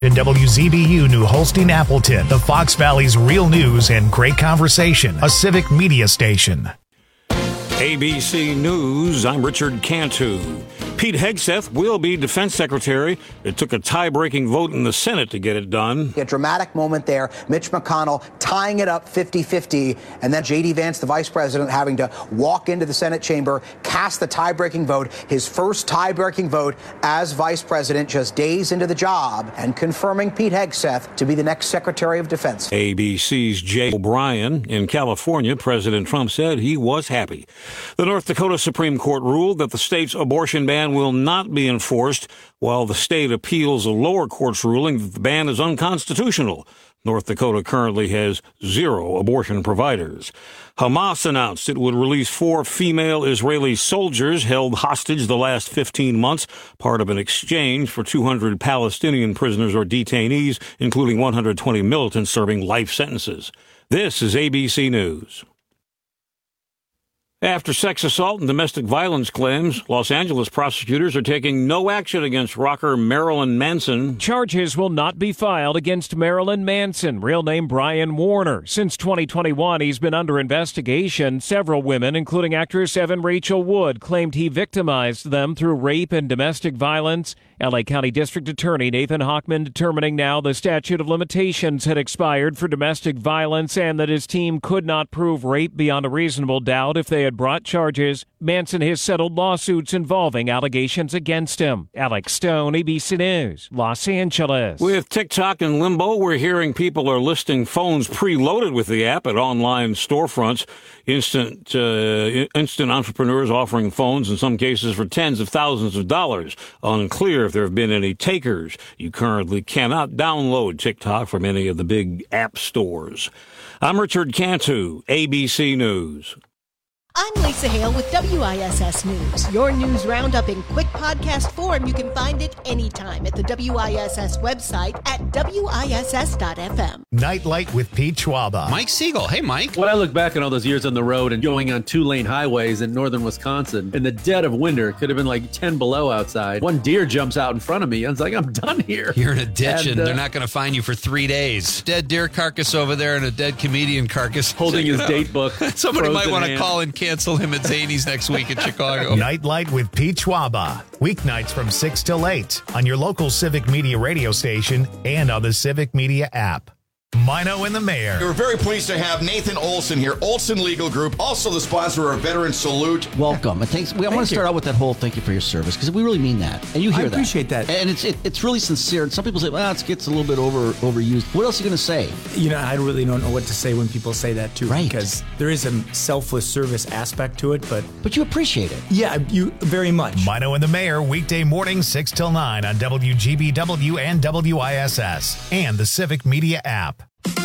In WZBU New Holstein Appleton, the Fox Valley's real news and great conversation, a civic media station. ABC News, I'm Richard Cantu. Pete Hegseth will be defense secretary. It took a tie-breaking vote in the Senate to get it done. A dramatic moment there. Mitch McConnell tying it up 50-50, and then J.D. Vance, the vice president, having to walk into the Senate chamber, cast the tie-breaking vote, his first tie-breaking vote as vice president just days into the job, and confirming Pete Hegseth to be the next Secretary of Defense. ABC's Jay O'Brien. In California, President Trump said he was happy. The North Dakota Supreme Court ruled that the state's abortion ban will not be enforced, while the state appeals a lower court's ruling that the ban is unconstitutional. North Dakota currently has 0 abortion providers. Hamas announced it would release 4 female Israeli soldiers held hostage the last 15 months, part of an exchange for 200 Palestinian prisoners or detainees, including 120 militants serving life sentences. This is ABC News. After sex assault and domestic violence claims, Los Angeles prosecutors are taking no action against rocker Marilyn Manson. Charges will not be filed against Marilyn Manson, real name Brian Warner. Since 2021, he's been under investigation. Several women, including actress Evan Rachel Wood, claimed he victimized them through rape and domestic violence. L.A. County District Attorney Nathan Hochman determining now the statute of limitations had expired for domestic violence and that his team could not prove rape beyond a reasonable doubt if they had brought charges. Manson has settled lawsuits involving allegations against him. Alex Stone, ABC News, Los Angeles. With TikTok in limbo, we're hearing people are listing phones preloaded with the app at online storefronts. Instant entrepreneurs offering phones in some cases for tens of thousands of dollars. Unclear if there have been any takers. You currently cannot download TikTok from any of the big app stores. I'm Richard Cantu, ABC News. I'm Lisa Hale with WISS News. Your news roundup in quick podcast form. You can find it anytime at the WISS website at WISS.FM. Nightlight with Pete Schwaba. Mike Siegel. Hey, Mike. When I look back on all those years on the road and going on 2-lane highways in northern Wisconsin, in the dead of winter, it could have been like 10 below outside. One deer jumps out in front of me. I was like, I'm done here. You're in a ditch and they're not going to find you for 3 days. Dead deer carcass over there and a dead comedian carcass. Holding his date book. Somebody might want to call and cancel him at Zany's next week in Chicago. Nightlight with Pete Schwaba. Weeknights from 6 till 8 on your local Civic Media radio station and on the Civic Media app. Mino and the Mayor. We're very pleased to have Nathan Olson here. Olson Legal Group, also the sponsor of Veteran Salute. Welcome. And thanks. I want to start out with that whole thank you for your service, because we really mean that. And you hear that. I appreciate that. And it's really sincere. And some people say, well, it gets a little bit overused. What else are you going to say? You know, I really don't know what to say when people say that, too. Right. Because there is a selfless service aspect to it, but you appreciate it. Yeah, you very much. Mino and the Mayor, weekday morning 6 till 9 on WGBW and WISS and the Civic Media app.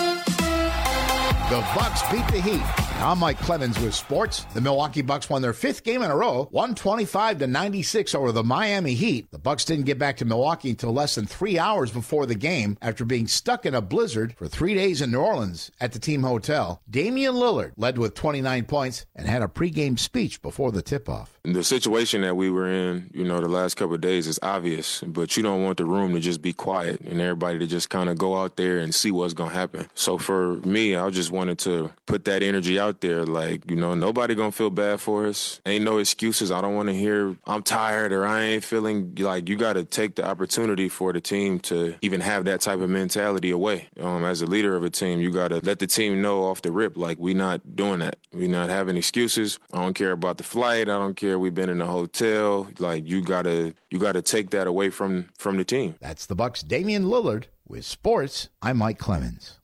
The Bucks beat the Heat. I'm Mike Clemens with sports. The Milwaukee Bucks won their 5th game in a row, 125-96 over the Miami Heat. The Bucks didn't get back to Milwaukee until less than 3 hours before the game after being stuck in a blizzard for 3 days in New Orleans at the team hotel. Damian Lillard led with 29 points and had a pregame speech before the tip-off. The situation that we were in, the last couple of days is obvious, but you don't want the room to just be quiet and everybody to just kind of go out there and see what's going to happen. So for me, I just wanted to put that energy out there. Like, nobody going to feel bad for us. Ain't no excuses. I don't want to hear I'm tired or I ain't feeling. Like, you got to take the opportunity for the team to even have that type of mentality away. As a leader of a team, you got to let the team know off the rip, like, we not doing that. We not having excuses. I don't care about the flight. I don't care. We've been in the hotel. Like, you got to take that away from the team. That's the Bucks' Damian Lillard. With sports, I'm Mike Clemens.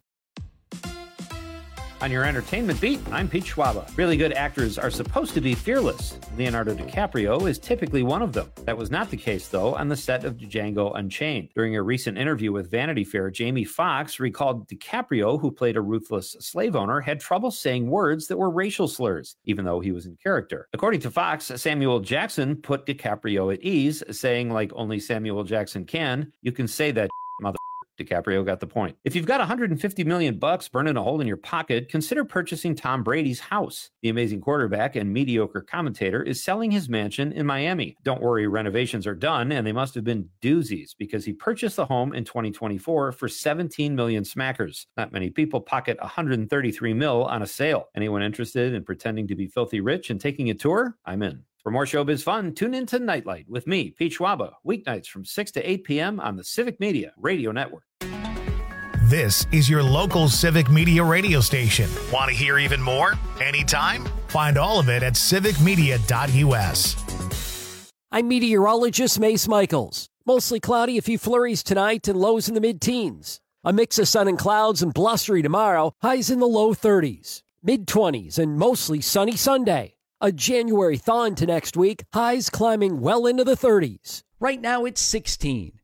On your entertainment beat, I'm Pete Schwaba. Really good actors are supposed to be fearless. Leonardo DiCaprio is typically one of them. That was not the case, though, on the set of Django Unchained. During a recent interview with Vanity Fair, Jamie Foxx recalled DiCaprio, who played a ruthless slave owner, had trouble saying words that were racial slurs, even though he was in character. According to Fox, Samuel Jackson put DiCaprio at ease, saying, like only Samuel Jackson can, "You can say that, mother." DiCaprio got the point. If you've got $150 million burning a hole in your pocket, consider purchasing Tom Brady's house. The amazing quarterback and mediocre commentator is selling his mansion in Miami. Don't worry, renovations are done, and they must have been doozies because he purchased the home in 2024 for 17 million smackers. Not many people pocket 133 mil on a sale. Anyone interested in pretending to be filthy rich and taking a tour? I'm in. For more showbiz fun, tune in to Nightlight with me, Pete Schwaba, weeknights from 6 to 8 p.m. on the Civic Media Radio Network. This is your local Civic Media radio station. Want to hear even more? Anytime? Find all of it at civicmedia.us. I'm meteorologist Mace Michaels. Mostly cloudy, a few flurries tonight and lows in the mid-teens. A mix of sun and clouds and blustery tomorrow, highs in the low 30s. Mid-20s and mostly sunny Sunday. A January thaw into next week, highs climbing well into the 30s. Right now it's 16.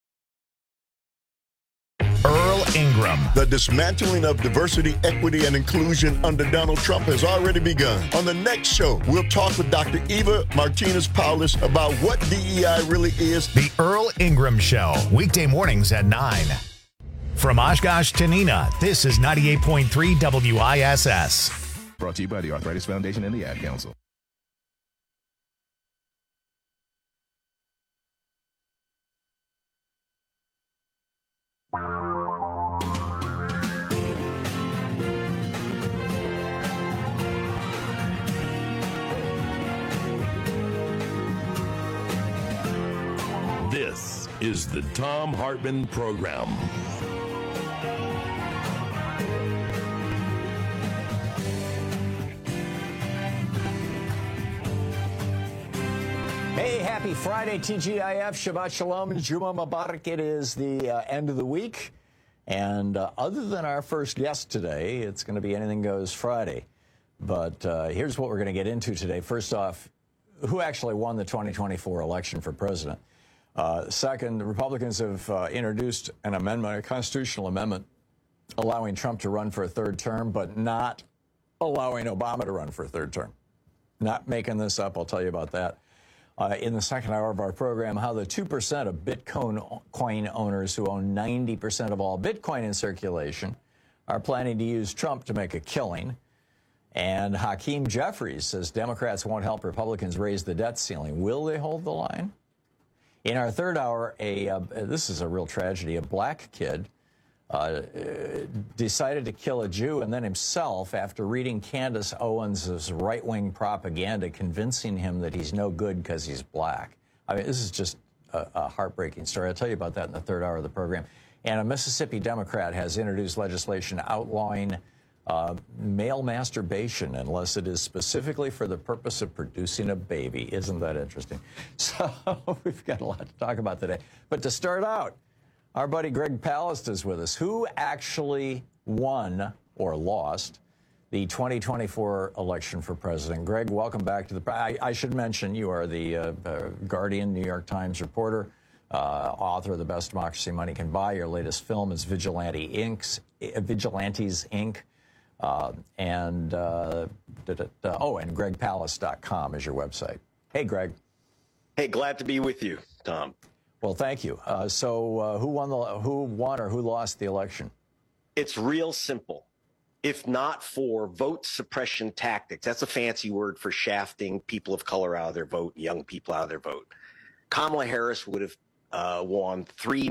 Earl Ingram. The dismantling of diversity, equity, and inclusion under Donald Trump has already begun. On the next show, we'll talk with Dr. Eva Martinez-Paulus about what DEI really is. The Earl Ingram Show, weekday mornings at 9. From Oshkosh to Neenah, this is 98.3 WISS. Brought to you by the Arthritis Foundation and the Ad Council. This is the Thom Hartmann Program. Hey, happy Friday, TGIF, Shabbat Shalom, and Juma Mubarak. It is the end of the week, and other than our first guest today, it's going to be Anything Goes Friday. But here's what we're going to get into today. First off, who actually won the 2024 election for president? Second, the Republicans have introduced an amendment, a constitutional amendment, allowing Trump to run for a third term, but not allowing Obama to run for a third term. Not making this up, I'll tell you about that. In the second hour of our program, how the 2% of Bitcoin owners who own 90% of all Bitcoin in circulation are planning to use Trump to make a killing. And Hakeem Jeffries says Democrats won't help Republicans raise the debt ceiling. Will they hold the line? In our third hour, this is a real tragedy. A black kid decided to kill a Jew and then himself after reading Candace Owens' right-wing propaganda, convincing him that he's no good because he's black. I mean, this is just a heartbreaking story. I'll tell you about that in the third hour of the program. And a Mississippi Democrat has introduced legislation outlawing male masturbation unless it is specifically for the purpose of producing a baby. Isn't that interesting? So we've got a lot to talk about today. But to start out, our buddy Greg Palast is with us. Who actually won or lost the 2024 election for president? Greg, welcome back to the... I should mention you are the Guardian, New York Times reporter, author of The Best Democracy Money Can Buy. Your latest film is Vigilantes, Inc. And GregPalast.com is your website. Hey, Greg. Hey, glad to be with you, Tom. Well, thank you. So who won or who lost the election? It's real simple. If not for vote suppression tactics, that's a fancy word for shafting people of color out of their vote, young people out of their vote, Kamala Harris would have won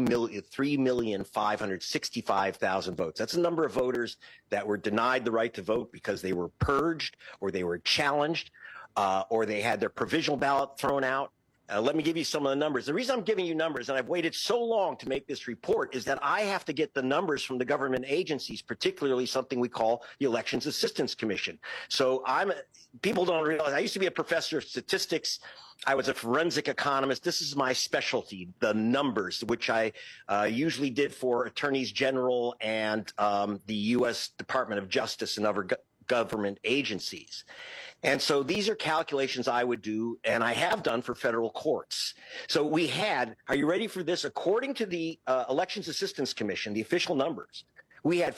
3,565,000 votes. That's the number of voters that were denied the right to vote because they were purged or they were challenged or they had their provisional ballot thrown out. Let me give you some of the numbers. The reason I'm giving you numbers, and I've waited so long to make this report, is that I have to get the numbers from the government agencies, particularly something we call the Elections Assistance Commission. So people don't realize, I used to be a professor of statistics. I was a forensic economist. This is my specialty, the numbers, which I usually did for attorneys general and the U.S. Department of Justice and other government agencies. And so these are calculations I would do, and I have done for federal courts. So we had, are you ready for this? According to the Elections Assistance Commission, the official numbers, we had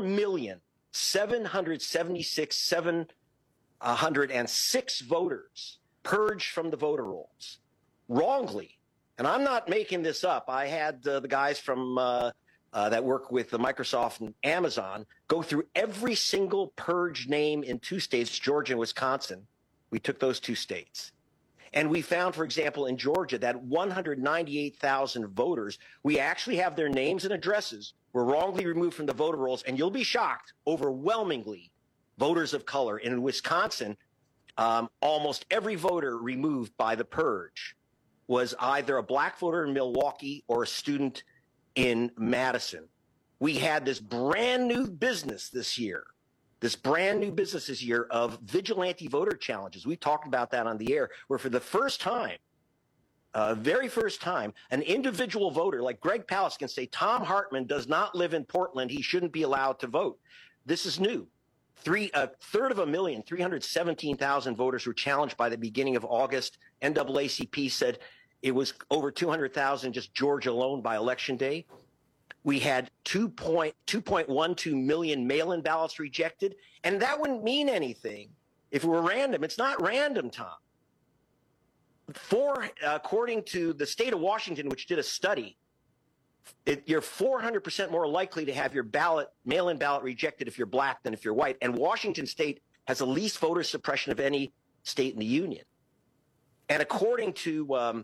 4,776,706 voters purged from the voter rolls wrongly. And I'm not making this up. I had the guys from that work with the Microsoft and Amazon go through every single purge name in 2 states, Georgia and Wisconsin. We took those 2 states. And we found, for example, in Georgia, that 198,000 voters, we actually have their names and addresses were wrongly removed from the voter rolls. And you'll be shocked, overwhelmingly, voters of color. And in Wisconsin, almost every voter removed by the purge was either a black voter in Milwaukee or a student in Madison. We had this brand new business this year of vigilante voter challenges. We talked about that on the air, where for the first time, very first time, an individual voter like Greg Palast can say, Thom Hartmann does not live in Portland. He shouldn't be allowed to vote. This is new. A third of a million, 317,000 voters were challenged by the beginning of August. NAACP said it was over 200,000 just Georgia alone by Election Day. We had 2.12 million mail-in ballots rejected, and that wouldn't mean anything if it were random. It's not random, Tom. According to the state of Washington, which did a study, you're 400% more likely to have your mail-in ballot rejected if you're black than if you're white. And Washington state has the least voter suppression of any state in the union. And according to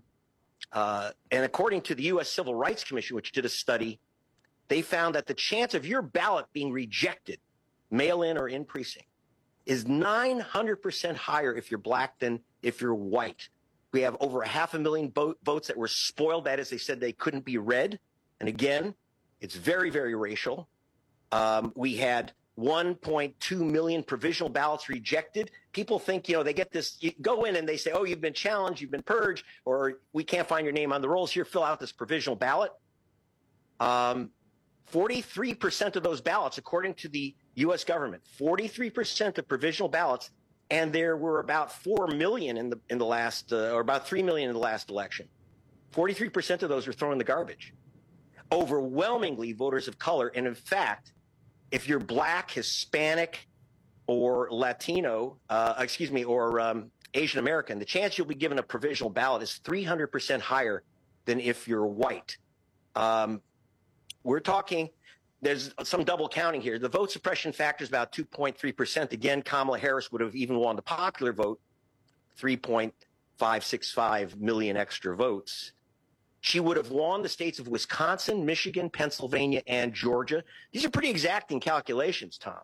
the U.S. Civil Rights Commission, which did a study, they found that the chance of your ballot being rejected, mail-in or in precinct, is 900% higher if you're black than if you're white. We have over 500,000 votes that were spoiled. That is, they said they couldn't be read. And again, it's very, very racial. We had 1.2 million provisional ballots rejected. People think, they get this, you go in and they say, oh, you've been challenged, you've been purged, or we can't find your name on the rolls. Here, fill out this provisional ballot. 43% of those ballots, according to the U.S. government, 43% of provisional ballots, and there were about 4 million in the last, or about 3 million in the last election. 43% of those were thrown in the garbage. Overwhelmingly voters of color, and in fact, if you're black, Hispanic, or Latino, or Asian American, the chance you'll be given a provisional ballot is 300% higher than if you're white. We're talking, there's some double counting here. The vote suppression factor is about 2.3%. Again, Kamala Harris would have even won the popular vote, 3.565 million extra votes. She would have won the states of Wisconsin, Michigan, Pennsylvania, and Georgia. These are pretty exacting calculations, Tom.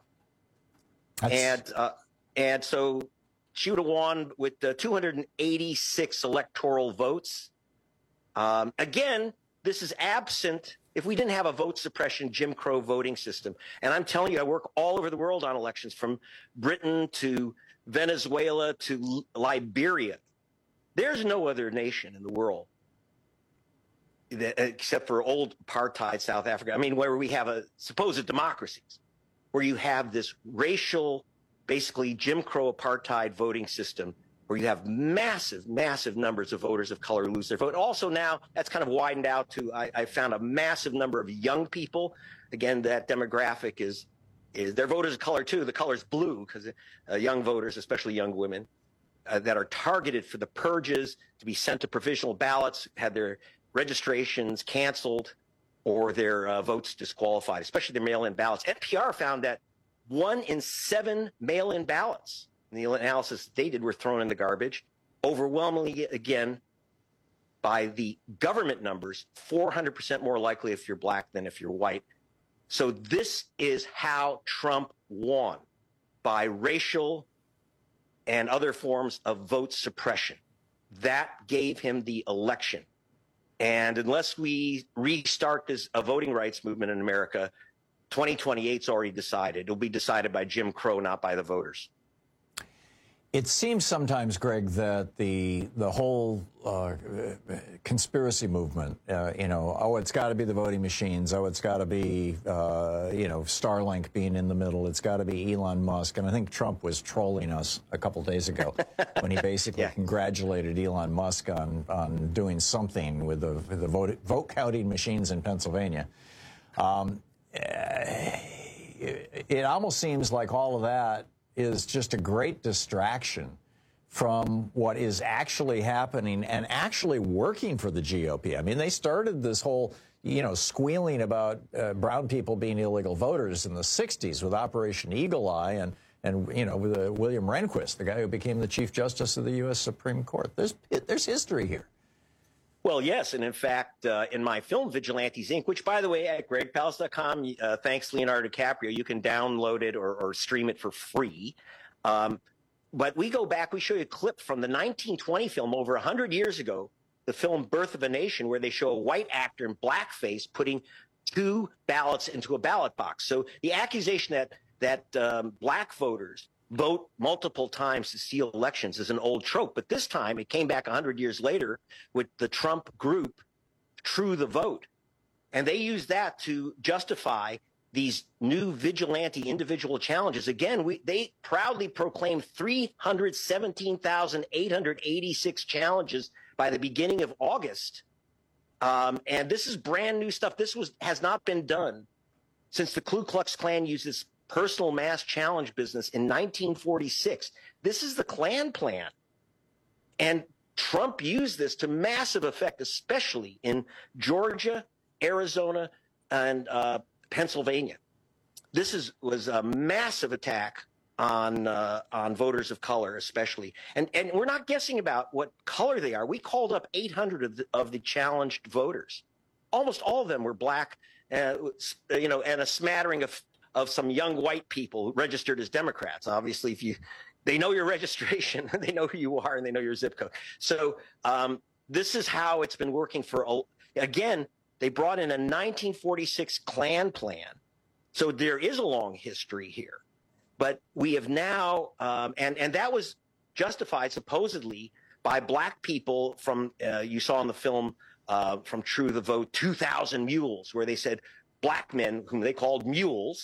And so she would have won with 286 electoral votes. Again, this is absent if we didn't have a vote suppression Jim Crow voting system. And I'm telling you, I work all over the world on elections, from Britain to Venezuela to Liberia. There's no other nation in the world except for old apartheid South Africa, where we have a supposed democracies, where you have this racial, basically Jim Crow apartheid voting system, where you have massive, massive numbers of voters of color lose their vote. Also now, that's kind of widened out to, I found a massive number of young people. Again, that demographic is their voters of color too. The color's blue because young voters, especially young women, that are targeted for the purges, to be sent to provisional ballots, had their registrations canceled or their votes disqualified, especially their mail-in ballots. NPR found that 1 in 7 mail-in ballots in the analysis they did were thrown in the garbage. Overwhelmingly, again, by the government numbers, 400% more likely if you're black than if you're white. So this is how Trump won, by racial and other forms of vote suppression. That gave him the election. And unless we restart a voting rights movement in America, 2028's already decided. It'll be decided by Jim Crow, not by the voters. It seems sometimes, Greg, that the whole conspiracy movement, it's got to be the voting machines. Oh, it's got to be, Starlink being in the middle. It's got to be Elon Musk. And I think Trump was trolling us a couple days ago when he basically congratulated Elon Musk on doing something with the vote counting machines in Pennsylvania. It almost seems like all of that is just a great distraction from what is actually happening and actually working for the GOP. They started this whole squealing about brown people being illegal voters in the 60s with Operation Eagle Eye and with William Rehnquist, the guy who became the Chief Justice of the U.S. Supreme Court. There's history here. Well, yes, and in fact, in my film Vigilantes Inc., which, by the way, at gregpalast.com, thanks Leonardo DiCaprio, you can download it or stream it for free. But we go back, we show you a clip from the 1920 film over 100 years ago, the film Birth of a Nation, where they show a white actor in blackface putting 2 ballots into a ballot box. So the accusation that black voters vote multiple times to steal elections is an old trope. But this time it came back 100 years later with the Trump group, True the Vote. And they used that to justify these new vigilante individual challenges. Again, they proudly proclaimed 317,886 challenges by the beginning of August. And this is brand new stuff. This has not been done since the Ku Klux Klan used this personal mass challenge business in 1946. This is the Klan plan. And Trump used this to massive effect, especially in Georgia, Arizona, and Pennsylvania. This was a massive attack on voters of color, especially. And we're not guessing about what color they are. We called up 800 of the challenged voters. Almost all of them were black, and a smattering of some young white people registered as Democrats. Obviously, they know your registration, they know who you are, and they know your zip code. So this is how it's been working again, they brought in a 1946 Klan plan. So there is a long history here. But we have now, and that was justified supposedly by black people from, you saw in the film from True the Vote, 2,000 Mules, where they said black men, whom they called mules,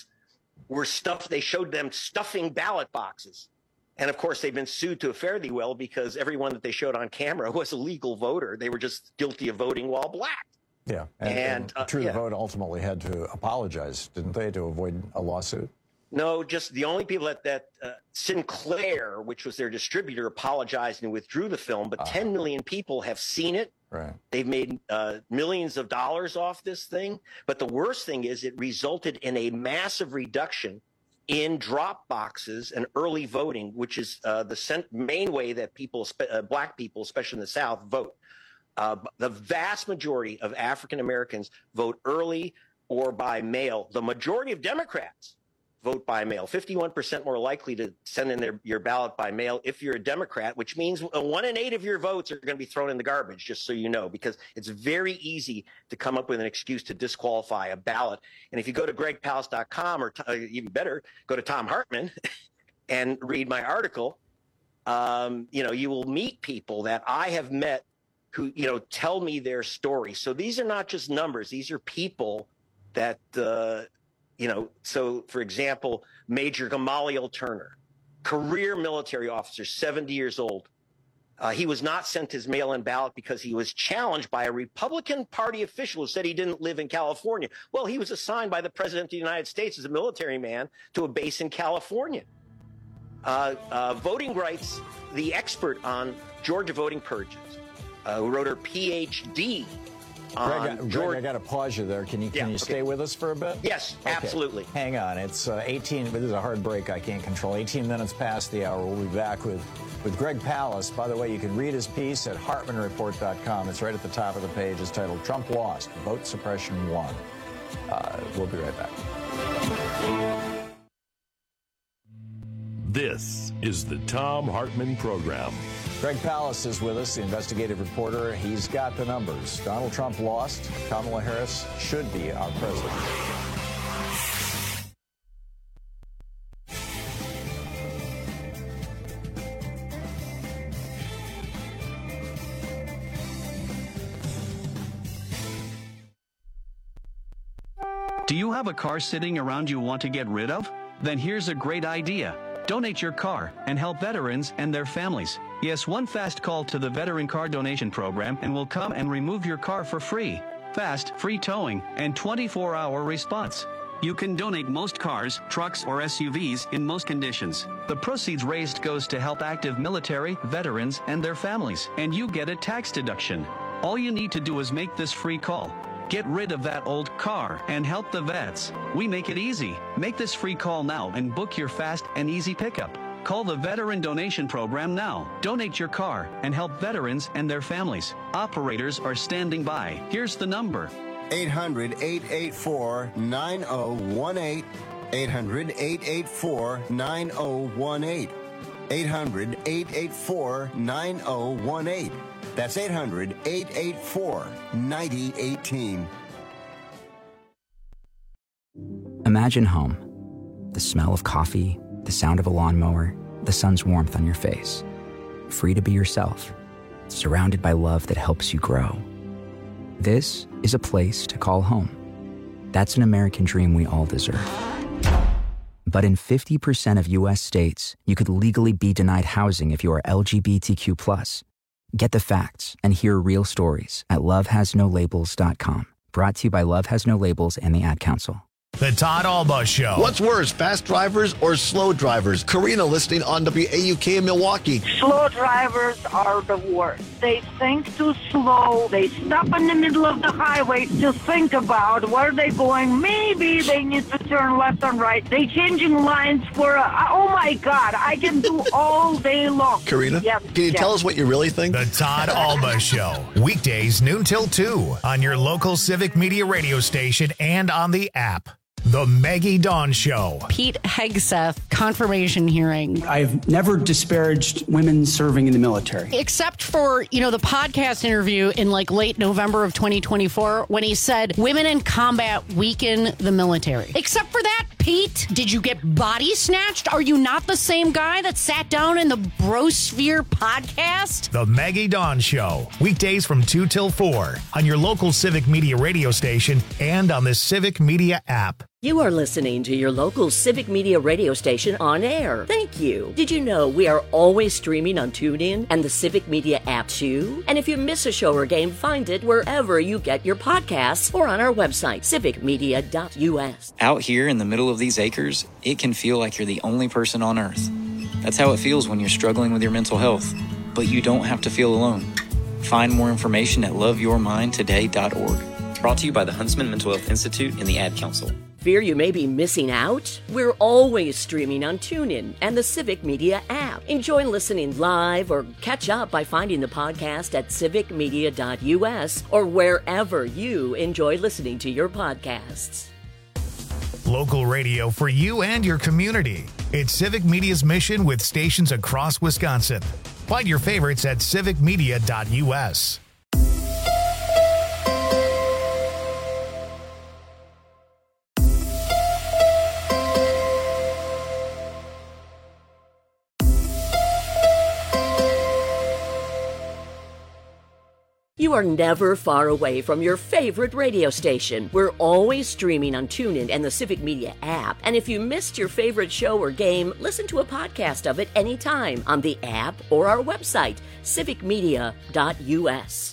they showed them stuffing ballot boxes. And of course, they've been sued to a fare thee well because everyone that they showed on camera was a legal voter. They were just guilty of voting while black. Yeah. And True the Vote ultimately had to apologize, didn't they, to avoid a lawsuit? No, just the only people that Sinclair, which was their distributor, apologized and withdrew the film. But 10 million people have seen it. Right. They've made millions of dollars off this thing. But the worst thing is it resulted in a massive reduction in drop boxes and early voting, which is the main way that black people, especially in the South, vote. The vast majority of African Americans vote early or by mail. The majority of Democrats vote by mail. 51% more likely to send in your ballot by mail if you're a Democrat, which means 1 in 8 of your votes are going to be thrown in the garbage, just so you know, because it's very easy to come up with an excuse to disqualify a ballot. And if you go to gregpalast.com, or even better, go to Tom Hartman and read my article, you will meet people that I have met who, tell me their story. So these are not just numbers. These are people that, so for example, Major Gamaliel Turner, career military officer, 70 years old. He was not sent his mail-in ballot because he was challenged by a Republican Party official who said he didn't live in California. Well, he was assigned by the President of the United States as a military man to a base in California. Voting rights, the expert on Georgia voting purges, who wrote her PhD on Greg, I got to pause you there. Can you stay with us for a bit? Yes, okay. Absolutely. Hang on. It's 18, but this is a hard break I can't control. 18 minutes past the hour. We'll be back with Greg Palast. By the way, you can read his piece at HartmanReport.com. It's right at the top of the page. It's titled Trump Lost, Vote Suppression Won. We'll be right back. This is the Thom Hartmann Program. Greg Palast is with us, the investigative reporter. He's got the numbers. Donald Trump lost. Kamala Harris should be our president. Do you have a car sitting around you want to get rid of? Then here's a great idea. Donate your car and help veterans and their families. Yes, one fast call to the Veteran Car Donation Program and we'll come and remove your car for free. Fast, free towing, and 24-hour response. You can donate most cars, trucks, or SUVs in most conditions. The proceeds raised goes to help active military, veterans, and their families, and you get a tax deduction. All you need to do is make this free call. Get rid of that old car and help the vets. We make it easy. Make this free call now and book your fast and easy pickup. Call the Veteran Donation Program now. Donate your car and help veterans and their families. Operators are standing by. Here's the number. 800-884-9018. 800-884-9018. 800-884-9018. That's 800-884-9018. Imagine home. The smell of coffee, the sound of a lawnmower, the sun's warmth on your face. Free to be yourself, surrounded by love that helps you grow. This is a place to call home. That's an American dream we all deserve. But in 50% of U.S. states, you could legally be denied housing if you are LGBTQ+. Get the facts and hear real stories at lovehasnolabels.com. Brought to you by Love Has No Labels and the Ad Council. The Todd Alba Show. What's worse, fast drivers or slow drivers? Karina listening on WAUK in Milwaukee. Slow drivers are the worst. They think too slow. They stop in the middle of the highway to think about where they're going. Maybe they need to turn left and right. They changing lines for oh my God, I can do all day long. Karina, can you tell us what you really think? The Todd Alba Show. Weekdays noon till 2 on your local Civic Media radio station and on the app. The Maggie Dawn Show. Pete Hegseth confirmation hearing. I've never disparaged women serving in the military. Except for, the podcast interview in late November of 2024 when he said women in combat weaken the military. Except for that, Pete, did you get body snatched? Are you not the same guy that sat down in the Brosphere podcast? The Maggie Dawn Show. Weekdays from 2 till 4 on your local Civic Media radio station and on the Civic Media app. You are listening to your local Civic Media radio station on air. Thank you. Did you know we are always streaming on TuneIn and the Civic Media app too? And if you miss a show or game, find it wherever you get your podcasts or on our website, civicmedia.us. Out here in the middle of these acres, it can feel like you're the only person on Earth. That's how it feels when you're struggling with your mental health. But you don't have to feel alone. Find more information at loveyourmindtoday.org. Brought to you by the Huntsman Mental Health Institute and the Ad Council. Fear you may be missing out? We're always streaming on TuneIn and the Civic Media app. Enjoy listening live or catch up by finding the podcast at civicmedia.us or wherever you enjoy listening to your podcasts. Local radio for you and your community. It's Civic Media's mission with stations across Wisconsin. Find your favorites at civicmedia.us. You are never far away from your favorite radio station. We're always streaming on TuneIn and the Civic Media app. And if you missed your favorite show or game, listen to a podcast of it anytime on the app or our website, civicmedia.us.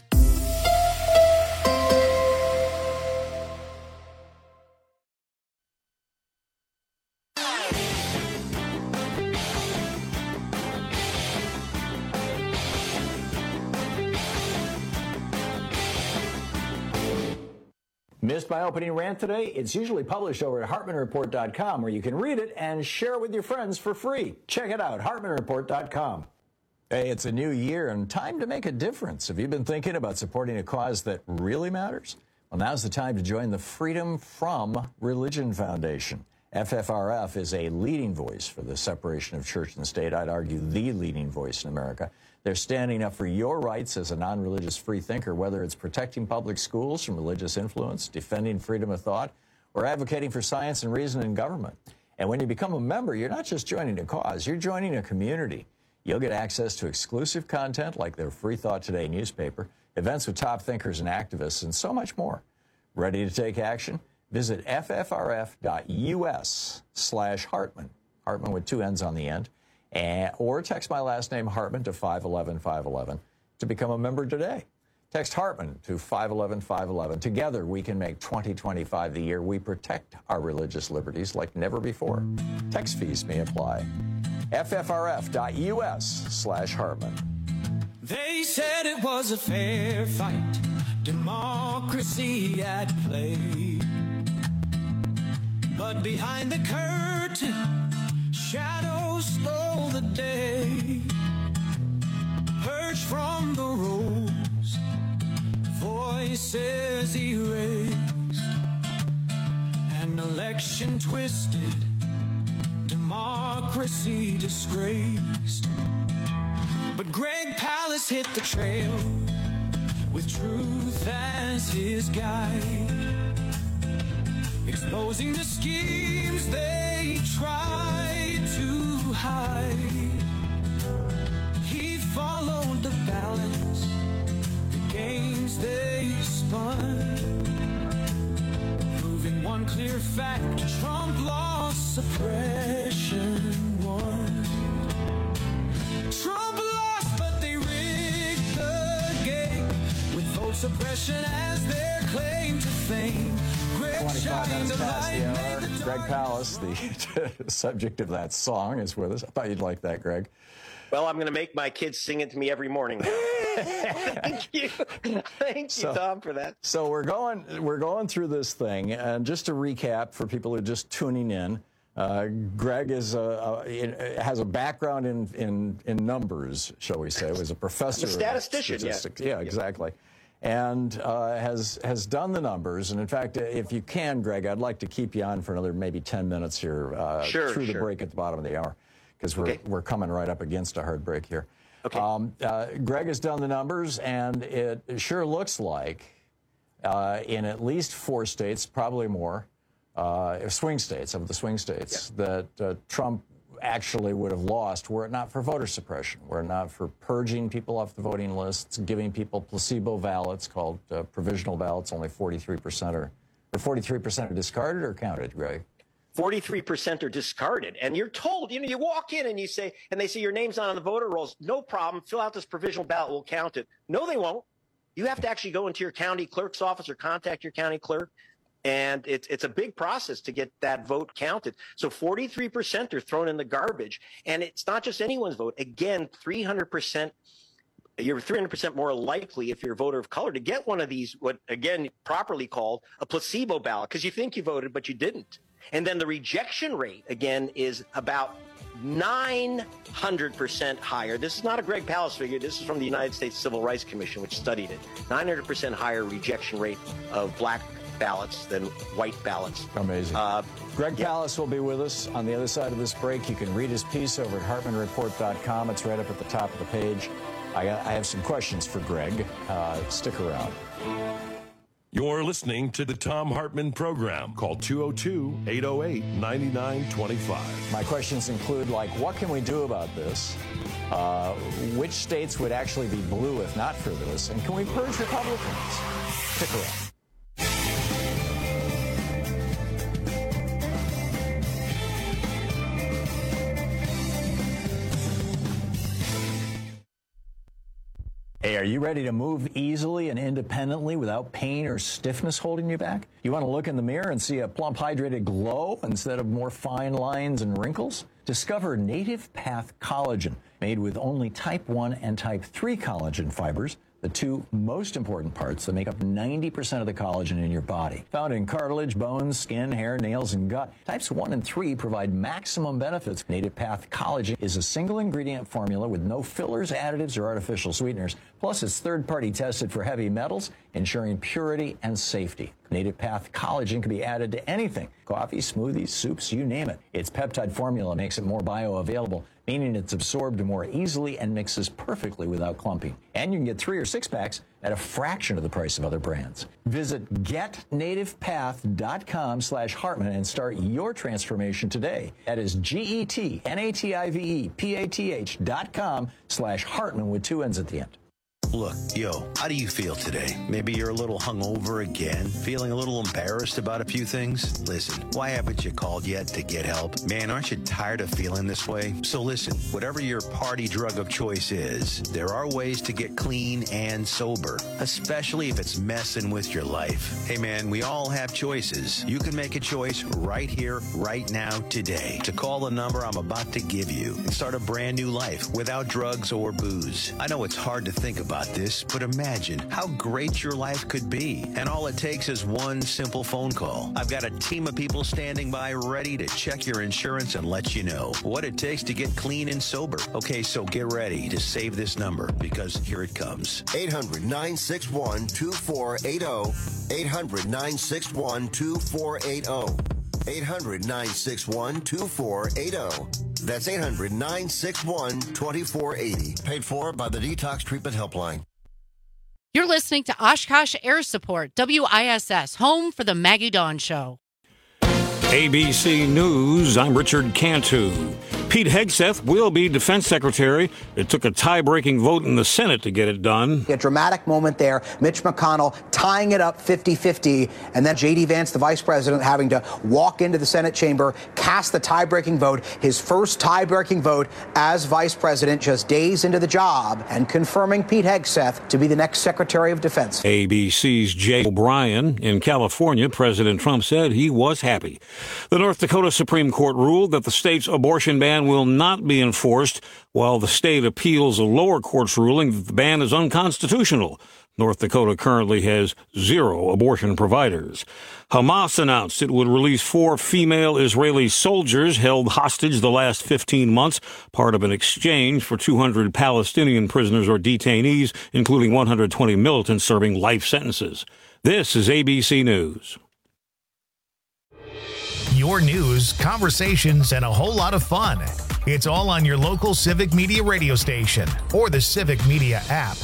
Missed my opening rant today? It's usually published over at HartmanReport.com, where you can read it and share it with your friends for free. Check it out, HartmanReport.com. Hey, it's a new year and time to make a difference. Have you been thinking about supporting a cause that really matters? Well, now's the time to join the Freedom From Religion Foundation. FFRF is a leading voice for the separation of church and state. I'd argue the leading voice in America. They're standing up for your rights as a non-religious free thinker, whether it's protecting public schools from religious influence, defending freedom of thought, or advocating for science and reason in government. And when you become a member, you're not just joining a cause, you're joining a community. You'll get access to exclusive content like their Free Thought Today newspaper, events with top thinkers and activists, and so much more. Ready to take action? Visit ffrf.us/Hartman, Hartman with two N's on the end, or text my last name, Hartman, to 511-511 to become a member today. Text Hartman to 511-511. Together, we can make 2025 the year we protect our religious liberties like never before. Text fees may apply. ffrf.us/Hartman. They said it was a fair fight, democracy at play. But behind the curtain, shadows stole the day. Purged from the rolls, voices erased, an election twisted, democracy disgraced. But Greg Palast hit the trail with truth as his guide, exposing the schemes they tried to hide. He followed the balance, the games they spun, proving one clear fact: Trump lost, suppression won. Trump lost, but they rigged the game with vote suppression as their claim to fame. 25 minutes past the hour. Greg Palast, the subject of that song, is with us. I thought you'd like that, Greg. Well, I'm going to make my kids sing it to me every morning now. Thank you. Thank you, Tom, for that. So we're going through this thing, and just to recap for people who are just tuning in, Greg has a background in numbers, shall we say. Was a professor. I'm a statistician, of statistics. Yeah, exactly. And has done the numbers. And in fact, if you can, Greg, I'd like to keep you on for another maybe 10 minutes here through the break at the bottom of the hour, because we're coming right up against a hard break here. Okay. Greg has done the numbers, and it sure looks like in at least 4 states, probably more, swing states, that Trump actually would have lost were it not for voter suppression, were it not for purging people off the voting lists, giving people placebo ballots called provisional ballots. Only 43% or 43% are discarded or counted, Greg? 43% are discarded. And you're told, you walk in and they say your name's not on the voter rolls. No problem. Fill out this provisional ballot. We'll count it. No, they won't. You have to actually go into your county clerk's office or contact your county clerk. And it's a big process to get that vote counted. So 43% are thrown in the garbage. And it's not just anyone's vote. Again, 300%. You're 300% more likely, if you're a voter of color, to get one of these, what, again, properly called a placebo ballot, because you think you voted, but you didn't. And then the rejection rate, again, is about 900% higher. This is not a Greg Palast figure. This is from the United States Civil Rights Commission, which studied it. 900% higher rejection rate of black ballots than white ballots. Amazing. Greg Palast will be with us on the other side of this break. You can read his piece over at HartmanReport.com. It's right up at the top of the page. I have some questions for Greg. Stick around. You're listening to the Thom Hartmann Program. Call 202-808-9925. My questions include, like, what can we do about this? Which states would actually be blue if not for this? And can we purge Republicans? Stick around. Hey, are you ready to move easily and independently without pain or stiffness holding you back? You want to look in the mirror and see a plump, hydrated glow instead of more fine lines and wrinkles? Discover Native Path Collagen, made with only type 1 and type 3 collagen fibers, the two most important parts that make up 90% of the collagen in your body. Found in cartilage, bones, skin, hair, nails, and gut, types 1 and 3 provide maximum benefits. Native Path Collagen is a single ingredient formula with no fillers, additives, or artificial sweeteners. Plus, it's third-party tested for heavy metals, ensuring purity and safety. Native Path Collagen can be added to anything: coffee, smoothies, soups, you name it. Its peptide formula makes it more bioavailable, meaning it's absorbed more easily and mixes perfectly without clumping. And you can get 3 or 6 packs at a fraction of the price of other brands. Visit getnativepath.com/Hartman and start your transformation today. That is GETNATIVEPATH.com/Hartman with 2 N's at the end. Look, how do you feel today? Maybe you're a little hungover again, feeling a little embarrassed about a few things? Listen, why haven't you called yet to get help? Man, aren't you tired of feeling this way? So listen, whatever your party drug of choice is, there are ways to get clean and sober, especially if it's messing with your life. Hey man, we all have choices. You can make a choice right here, right now, today, to call the number I'm about to give you and start a brand new life without drugs or booze. I know it's hard to think about about this, but imagine how great your life could be. And all it takes is one simple phone call. I've got a team of people standing by ready to check your insurance and let you know what it takes to get clean and sober. Okay, so get ready to save this number because here it comes. 800-961-2480. 800-961-2480. 800-961-2480. That's 800-961-2480. Paid for by the Detox Treatment Helpline. You're listening to Oshkosh Air Support, WISS, home for the Maggie Dawn Show. ABC News, I'm Richard Cantu. Pete Hegseth will be defense secretary. It took a tie-breaking vote in the Senate to get it done. A dramatic moment there. Mitch McConnell tying it up 50-50, and then J.D. Vance, the vice president, having to walk into the Senate chamber, cast the tie-breaking vote, his first tie-breaking vote as vice president just days into the job, and confirming Pete Hegseth to be the next Secretary of Defense. ABC's Jay O'Brien. In California, President Trump said he was happy. The North Dakota Supreme Court ruled that the state's abortion ban will not be enforced, while the state appeals a lower court's ruling that the ban is unconstitutional. North Dakota currently has 0 abortion providers. Hamas announced it would release 4 female Israeli soldiers held hostage the last 15 months, part of an exchange for 200 Palestinian prisoners or detainees, including 120 militants serving life sentences. This is ABC News. Your news, conversations, and a whole lot of fun. It's all on your local Civic Media radio station or the Civic Media app.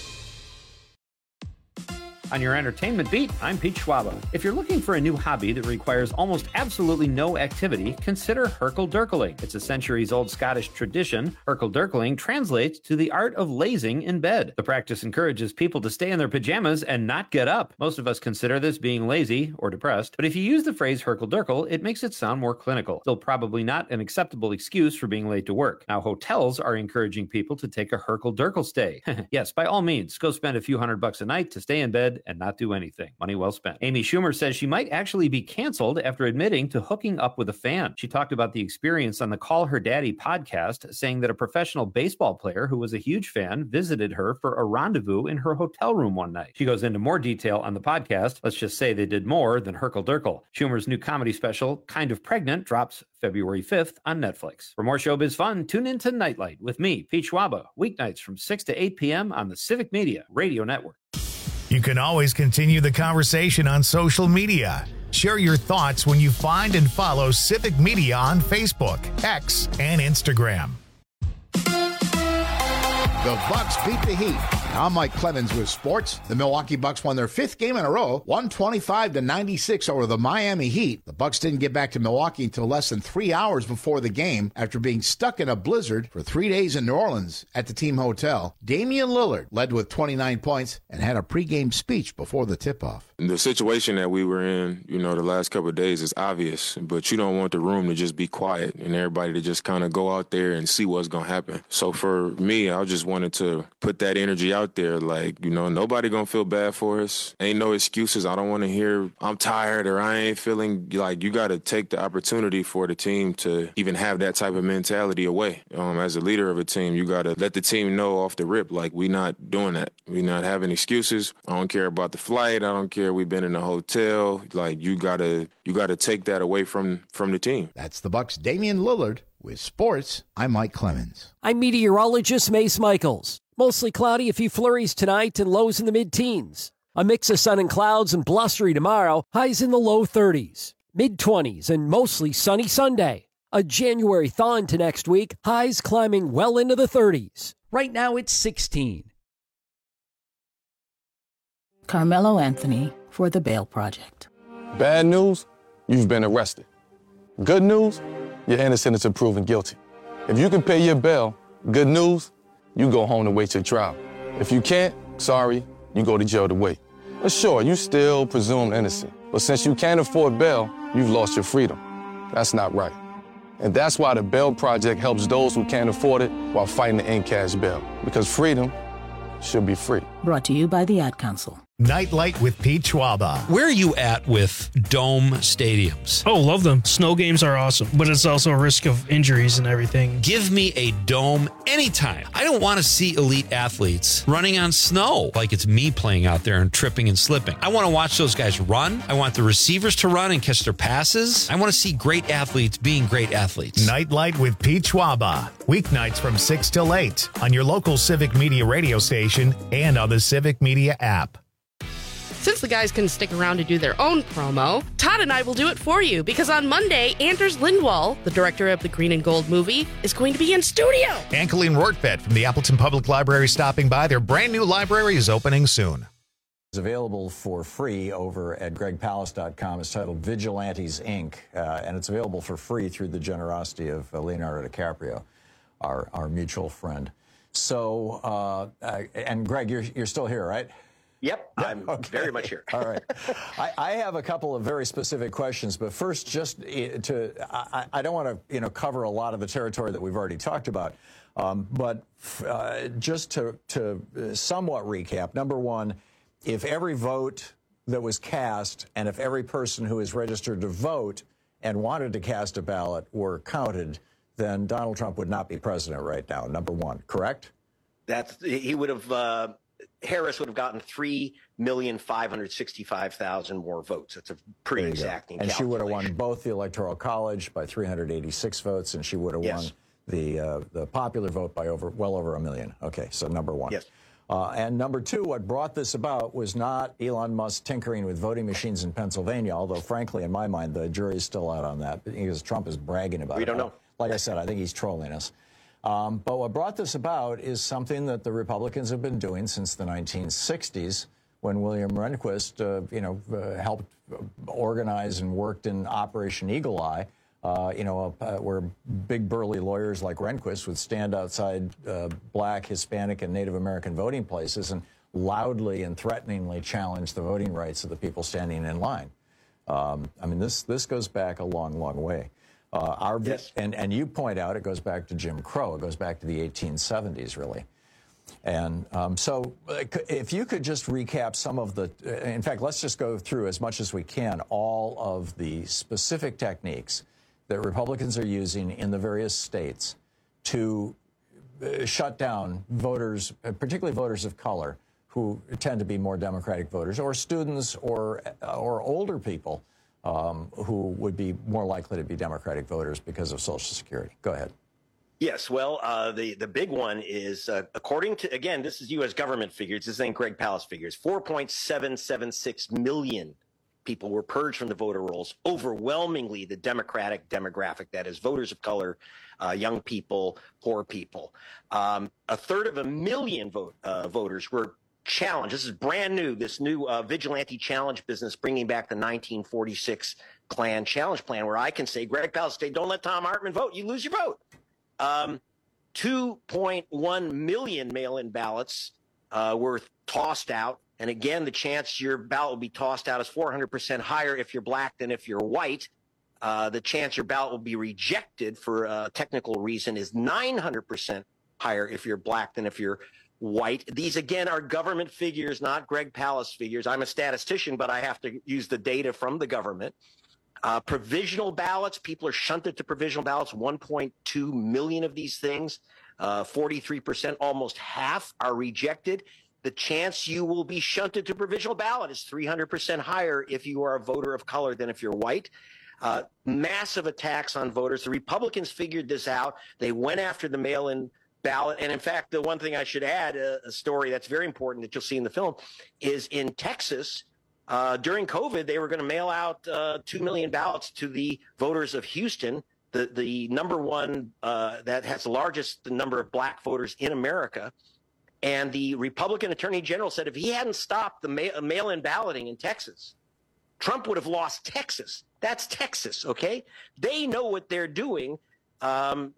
On your entertainment beat, I'm Pete Schwaba. If you're looking for a new hobby that requires almost absolutely no activity, consider Herkel-Durkeling. It's a centuries-old Scottish tradition. Herkel-Durkeling translates to the art of lazing in bed. The practice encourages people to stay in their pajamas and not get up. Most of us consider this being lazy or depressed, but if you use the phrase Herkel-Durkel, it makes it sound more clinical. Still probably not an acceptable excuse for being late to work. Now, hotels are encouraging people to take a Herkel-Durkel stay. Yes, by all means, go spend a few $100 a night to stay in bed and not do anything. Money well spent. Amy Schumer says she might actually be canceled after admitting to hooking up with a fan. She talked about the experience on the Call Her Daddy podcast, saying that a professional baseball player who was a huge fan visited her for a rendezvous in her hotel room one night. She goes into more detail on the podcast. Let's just say they did more than Herkel-Durkel. Schumer's new comedy special, Kind of Pregnant, drops February 5th on Netflix. For more showbiz fun, tune in to Nightlight with me, Pete Schwaba, weeknights from 6 to 8 p.m. on the Civic Media Radio Network. You can always continue the conversation on social media. Share your thoughts when you find and follow Civic Media on Facebook, X, and Instagram. The Bucks beat the Heat. I'm Mike Clemens with sports. The Milwaukee Bucks won their 5th game in a row, 125-96 over the Miami Heat. The Bucks didn't get back to Milwaukee until less than 3 hours before the game after being stuck in a blizzard for 3 days in New Orleans at the team hotel. Damian Lillard led with 29 points and had a pregame speech before the tip-off. The situation that we were in, the last couple of days is obvious, but you don't want the room to just be quiet and everybody to just kind of go out there and see what's going to happen. So for me, I just wanted to put that energy out there. Like, nobody going to feel bad for us. Ain't no excuses. I don't want to hear I'm tired or I ain't feeling. Like, you got to take the opportunity for the team to even have that type of mentality away. As a leader of a team, you got to let the team know off the rip, like, we not doing that. We not having excuses. I don't care about the flight. I don't care. We've been in the hotel. Like, you got to take that away from the team. That's the Bucks' Damian Lillard. With sports, I'm Mike Clemens. I'm meteorologist Mace Michaels. Mostly cloudy, a few flurries tonight and lows in the mid-teens. A mix of sun and clouds and blustery tomorrow, highs in the low 30s. Mid-20s and mostly sunny Sunday. A January thaw into next week, highs climbing well into the 30s. Right now it's 16. Carmelo Anthony for the Bail Project. Bad news, you've been arrested. Good news, you're innocent until proven guilty. If you can pay your bail, good news, you go home to wait your trial. If you can't, sorry, you go to jail to wait. But sure, you still presumed innocent. But since you can't afford bail, you've lost your freedom. That's not right. And that's why the Bail Project helps those who can't afford it while fighting to end cash bail. Because freedom should be free. Brought to you by the Ad Council. Nightlight with Pete Schwaba. Where are you at with dome stadiums? Oh, love them. Snow games are awesome, but it's also a risk of injuries and everything. Give me a dome anytime. I don't want to see elite athletes running on snow like it's me playing out there and tripping and slipping. I want to watch those guys run. I want the receivers to run and catch their passes. I want to see great athletes being great athletes. Nightlight with Pete Schwaba. Weeknights from 6 till 8 on your local Civic Media radio station and on the Civic Media app. Since the guys couldn't stick around to do their own promo, Todd and I will do it for you, because on Monday, Anders Lindwall, the director of the Green and Gold movie, is going to be in studio. And Colleen Rortvedt from the Appleton Public Library stopping by. Their brand new library is opening soon. It's available for free over at gregpalast.com. It's titled Vigilantes, Inc., and it's available for free through the generosity of Leonardo DiCaprio, our mutual friend. So, and Greg, you're still here, right? Yep, I'm very much here. All right. I have a couple of very specific questions, but first, just I don't want to cover a lot of the territory that we've already talked about, but just to somewhat recap. Number one, if every vote that was cast and if every person who is registered to vote and wanted to cast a ballot were counted, then Donald Trump would not be president right now. Number one, correct? He would have. Harris would have gotten 3,565,000 more votes. That's a pretty exacting calculation. And she would have won calculation. both the Electoral College by 386 votes, and she would have won the popular vote by well over 1 million. Okay, so number one. Yes. And number two, what brought this about was not Elon Musk tinkering with voting machines in Pennsylvania, although, frankly, in my mind, the jury is still out on that because Trump is bragging about it. We don't know. Like I said, I think he's trolling us. But what brought this about is something that the Republicans have been doing since the 1960s, when William Rehnquist, helped organize and worked in Operation Eagle Eye, where big burly lawyers like Rehnquist would stand outside Black, Hispanic, and Native American voting places and loudly and threateningly challenge the voting rights of the people standing in line. This goes back a long, long way. And you point out it goes back to Jim Crow. It goes back to the 1870s, really. And so if you could just recap some of in fact, let's just go through as much as we can all of the specific techniques that Republicans are using in the various states to shut down voters, particularly voters of color, who tend to be more Democratic voters, or students or older people who would be more likely to be Democratic voters because of Social Security. Go ahead. Yes, well, the big one is, according to, again, this is U.S. government figures, this ain't Greg Palast figures, 4.776 million people were purged from the voter rolls, overwhelmingly the Democratic demographic, that is voters of color, young people, poor people. 1/3 of voters were challenged. This is brand new, this new vigilante challenge business, bringing back the 1946 Klan challenge plan, where I can say, Greg Palast, don't let Thom Hartmann vote, you lose your vote. 2.1 million mail-in ballots were tossed out. And again, the chance your ballot will be tossed out is 400% higher if you're black than if you're white. The chance your ballot will be rejected for a technical reason is 900% higher if you're black than if you're white. These, again, are government figures, not Greg Palast figures. I'm a statistician, but I have to use the data from the government. Provisional ballots, people are shunted to provisional ballots, 1.2 million of these things. 43%, almost half, are rejected. The chance you will be shunted to provisional ballot is 300% higher if you are a voter of color than if you're white. Massive attacks on voters. The Republicans figured this out. They went after the mail-in ballot. And in fact, the one thing I should add, a story that's very important that you'll see in the film, is in Texas, during COVID, they were going to mail out 2 million ballots to the voters of Houston, the number one that has the largest number of black voters in America. And the Republican Attorney General said if he hadn't stopped the mail-in balloting in Texas, Trump would have lost Texas. That's Texas, okay? They know what they're doing. So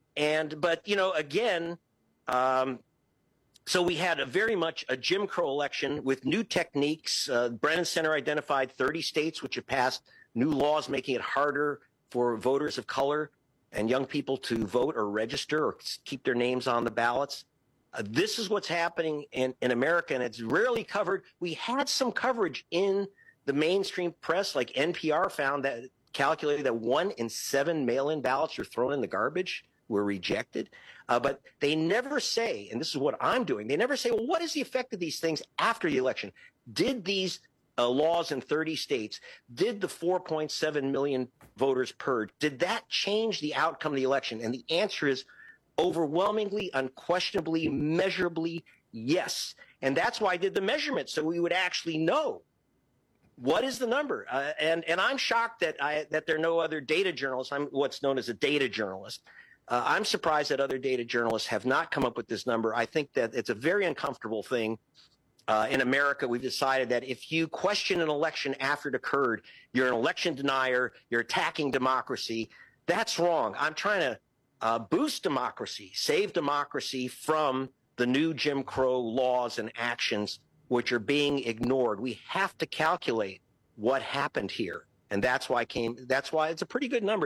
we had very much a Jim Crow election with new techniques. Brennan Center identified 30 states which have passed new laws making it harder for voters of color and young people to vote or register or keep their names on the ballots. This is what's happening in America, and it's rarely covered. We had some coverage in the mainstream press, like NPR found that calculated that 1 in 7 mail-in ballots are thrown in the garbage, were rejected. But they never say, and this is what I'm doing, they never say, well, what is the effect of these things after the election? Did these laws in 30 states, did the 4.7 million voters purge, did that change the outcome of the election? And the answer is overwhelmingly, unquestionably, measurably, yes. And that's why I did the measurement, so we would actually know what is the number. And I'm shocked that there are no other data journalists. I'm what's known as a data journalist. I'm surprised that other data journalists have not come up with this number. I think that it's a very uncomfortable thing. In America, we've decided that if you question an election after it occurred, you're an election denier, you're attacking democracy. That's wrong. I'm trying to boost democracy, save democracy from the new Jim Crow laws and actions which are being ignored. We have to calculate what happened here. And that's why it's a pretty good number,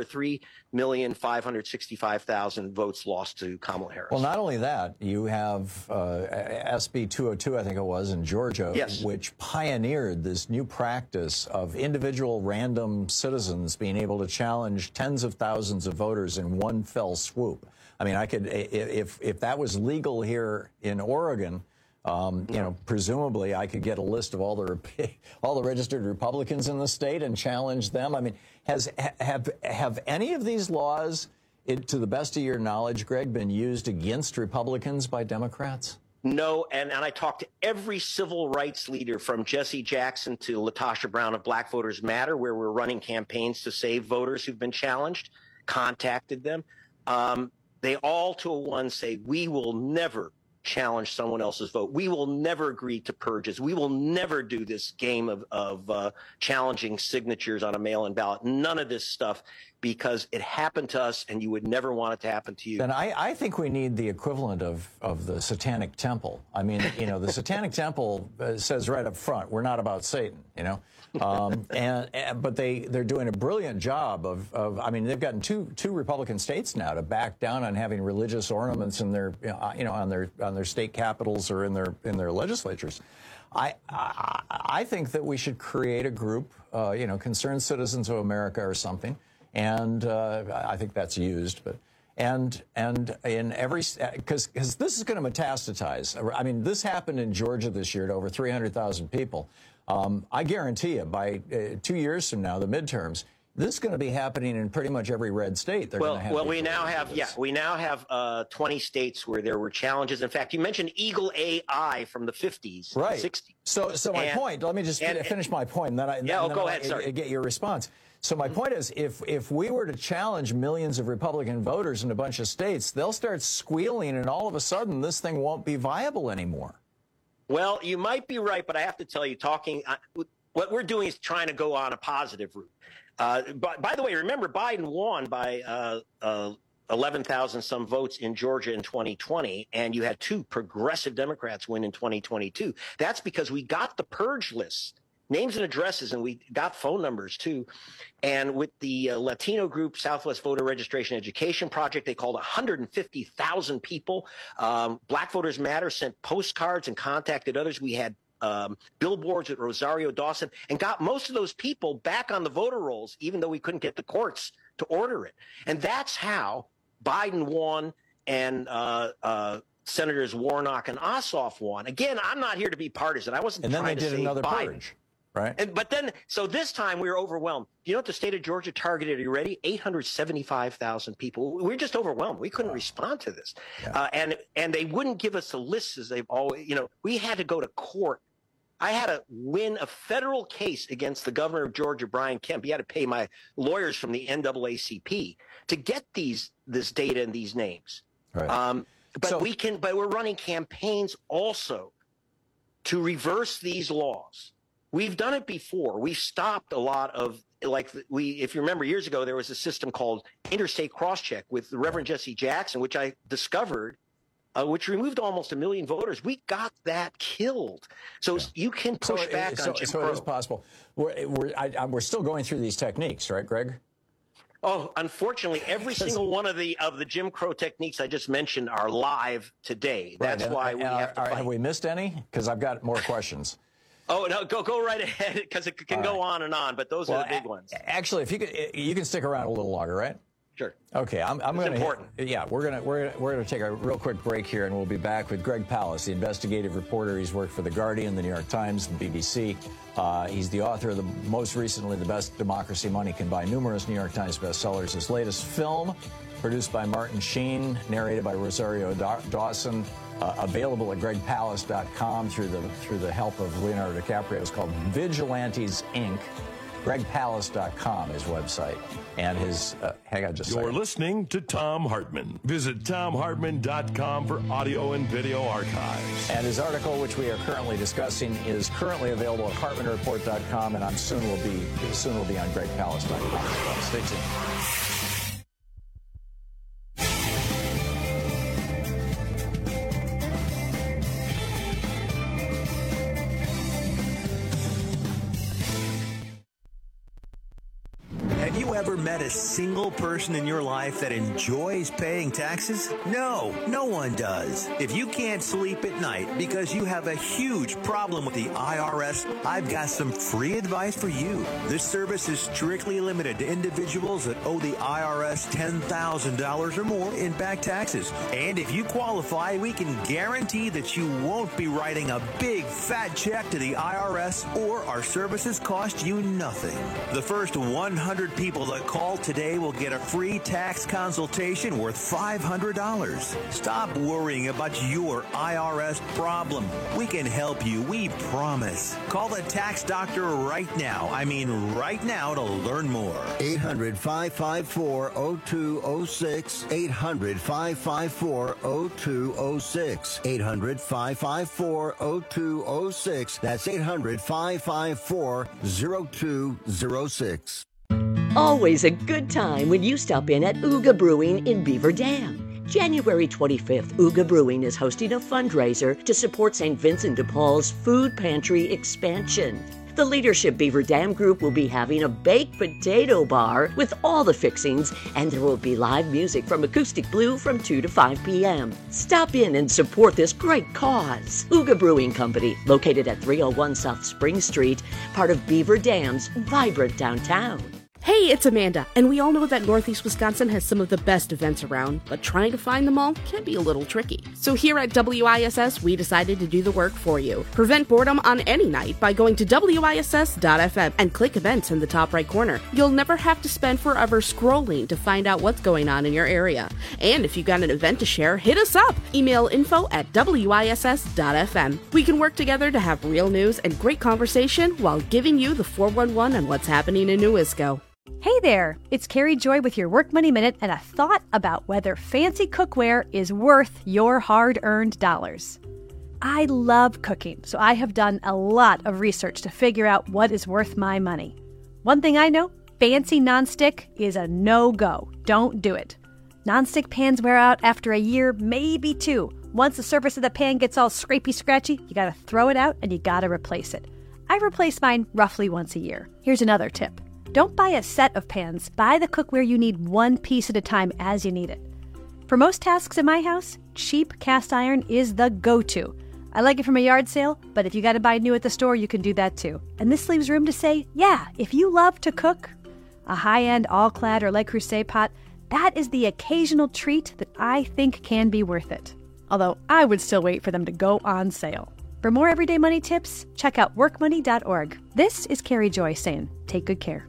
3,565,000 votes lost to Kamala Harris. Well, not only that, you have SB 202, I think it was, in Georgia, yes, which pioneered this new practice of individual random citizens being able to challenge tens of thousands of voters in one fell swoop. I mean, I could, if that was legal here in Oregon, presumably I could get a list of all the registered Republicans in the state and challenge them. I mean, have any of these laws, to the best of your knowledge, Greg, been used against Republicans by Democrats? No, and I talked to every civil rights leader from Jesse Jackson to Latasha Brown of Black Voters Matter, where we're running campaigns to save voters who've been challenged, contacted them. They all to a one say, we will never challenge someone else's vote. We will never agree to purges. We will never do this game of challenging signatures on a mail-in ballot. None of this stuff, because it happened to us and you would never want it to happen to you. Then I think we need the equivalent of the Satanic Temple. I mean, the Satanic Temple says right up front, we're not about Satan, but they're doing a brilliant job of I mean, they've gotten two Republican states now to back down on having religious ornaments in their, on their state capitals or in their legislatures. I think that we should create a group, Concerned Citizens of America or something, and I think that's used, but and in every, because this is going to metastasize. I mean, this happened in Georgia this year to over 300,000 people. I guarantee you, by 2 years from now, the midterms, this is going to be happening in pretty much every red state. We now have 20 states where there were challenges. In fact, you mentioned Eagle AI from the 50s, right? 60s. So my point. Let me just finish my point, and then go ahead. Sorry. Get your response. So my point is, if we were to challenge millions of Republican voters in a bunch of states, they'll start squealing, and all of a sudden, this thing won't be viable anymore. Well, you might be right, but I have to tell you, what we're doing is trying to go on a positive route. By the way, remember, Biden won by 11,000 some votes in Georgia in 2020, and you had 2 progressive Democrats win in 2022. That's because we got the purge lists, names and addresses, and we got phone numbers too. And with the Latino group Southwest Voter Registration Education Project, they called 150,000 people. Black Voters Matter sent postcards and contacted others. We had billboards at Rosario Dawson, and got most of those people back on the voter rolls, even though we couldn't get the courts to order it. And that's how Biden won, and Senators Warnock and Ossoff won. Again, I'm not here to be partisan. I wasn't trying to save Biden. And then they did another purge, right? So this time we were overwhelmed. You know what the state of Georgia targeted? Are you ready? 875,000 people. We were just overwhelmed. We couldn't respond to this. Yeah. And they wouldn't give us a list as they've always, we had to go to court. I had to win a federal case against the governor of Georgia, Brian Kemp. He had to pay my lawyers from the NAACP to get this data and these names. Right. But we're running campaigns also to reverse these laws. We've done it before. We've stopped a lot of, if you remember years ago, there was a system called Interstate Crosscheck with the Reverend Jesse Jackson, which I discovered, which removed almost 1 million voters. We got that killed. So you can push back on Jim Crow. So it is possible. We're still going through these techniques, right, Greg? Oh, unfortunately, every single one of the Jim Crow techniques I just mentioned are live today. That's why we have to fight. Have we missed any? Because I've got more questions. Oh, no, go right ahead, because it can go on and on, but those are the big ones. Actually, if you can stick around a little longer, right? Sure. Okay, I'm going to. Important. Yeah, we're going to take a real quick break here, and we'll be back with Greg Palast, the investigative reporter. He's worked for The Guardian, The New York Times, the BBC. He's the author of most recently, The Best Democracy Money Can Buy, numerous New York Times bestsellers. His latest film, produced by Martin Sheen, narrated by Rosario Dawson, available at gregpalast.com through the help of Leonardo DiCaprio. It's called Vigilantes, Inc. gregpalast.com, his website. And his, hang on just a second. You're listening to Thom Hartmann. Visit ThomHartmann.com for audio and video archives. And his article, which we are currently discussing, is currently available at HartmannReport.com, and soon will be on gregpalast.com. Stay tuned. Have you ever met a single person in your life that enjoys paying taxes? No one does. If you can't sleep at night because you have a huge problem with the IRS, I've got some free advice for you. This service is strictly limited to individuals that owe the IRS $10,000 or more in back taxes. And if you qualify, we can guarantee that you won't be writing a big fat check to the IRS, or our services cost you nothing. The first 100 people that call today will get a free tax consultation worth $500. Stop worrying about your IRS problem. We can help you, we promise. Call the tax doctor right now. I mean right now, to learn more. 800-554-0206. 800-554-0206. 800-554-0206. That's 800-554-0206. Always a good time when you stop in at Ooga Brewing in Beaver Dam. January 25th, Ooga Brewing is hosting a fundraiser to support St. Vincent de Paul's food pantry expansion. The Leadership Beaver Dam Group will be having a baked potato bar with all the fixings, and there will be live music from Acoustic Blue from 2 to 5 p.m. Stop in and support this great cause. Ooga Brewing Company, located at 301 South Spring Street, part of Beaver Dam's vibrant downtown. Hey, it's Amanda, and we all know that Northeast Wisconsin has some of the best events around, but trying to find them all can be a little tricky. So here at WISS, we decided to do the work for you. Prevent boredom on any night by going to WISS.FM and click events in the top right corner. You'll never have to spend forever scrolling to find out what's going on in your area. And if you've got an event to share, hit us up. Email info@WISS.FM. We can work together to have real news and great conversation while giving you the 411 on what's happening in Newisco. Hey there, it's Carrie Joy with your Work Money Minute and a thought about whether fancy cookware is worth your hard-earned dollars. I love cooking, so I have done a lot of research to figure out what is worth my money. One thing I know, fancy nonstick is a no-go. Don't do it. Nonstick pans wear out after a year, maybe two. Once the surface of the pan gets all scrapey-scratchy, you gotta throw it out and you gotta replace it. I replace mine roughly once a year. Here's another tip. Don't buy a set of pans. Buy the cookware you need one piece at a time as you need it. For most tasks in my house, cheap cast iron is the go-to. I like it from a yard sale, but if you gotta buy new at the store, you can do that too. And this leaves room to say, yeah, if you love to cook, a high-end all-clad or Le Creuset pot, that is the occasional treat that I think can be worth it. Although I would still wait for them to go on sale. For more everyday money tips, check out workmoney.org. This is Carrie Joy saying, take good care.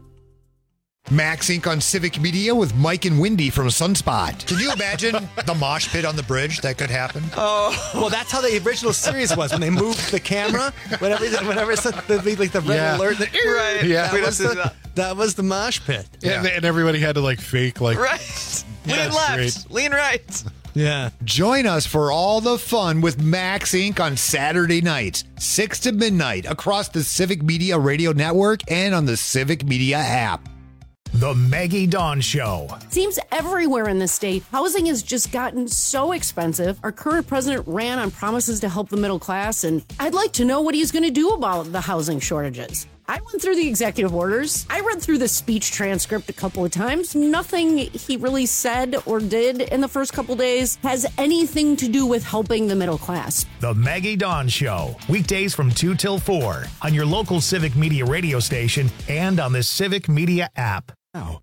Max Inc. on Civic Media with Mike and Wendy from Sunspot. Can you imagine the mosh pit on the bridge that could happen? Oh, well, that's how the original series was when they moved the camera. Whenever it's like the red alert, right? Yeah, that was the mosh pit. Yeah, and everybody had to like fake like right. Lean left, lean right. Yeah. Join us for all the fun with Max Inc. on Saturday nights, 6 to midnight, across the Civic Media Radio Network and on the Civic Media app. The Maggie Dawn Show. Seems everywhere in the state, housing has just gotten so expensive. Our current president ran on promises to help the middle class, and I'd like to know what he's going to do about the housing shortages. I went through the executive orders. I read through the speech transcript a couple of times. Nothing he really said or did in the first couple days has anything to do with helping the middle class. The Maggie Dawn Show, weekdays from 2 till 4 on your local Civic Media radio station and on the Civic Media app. Now.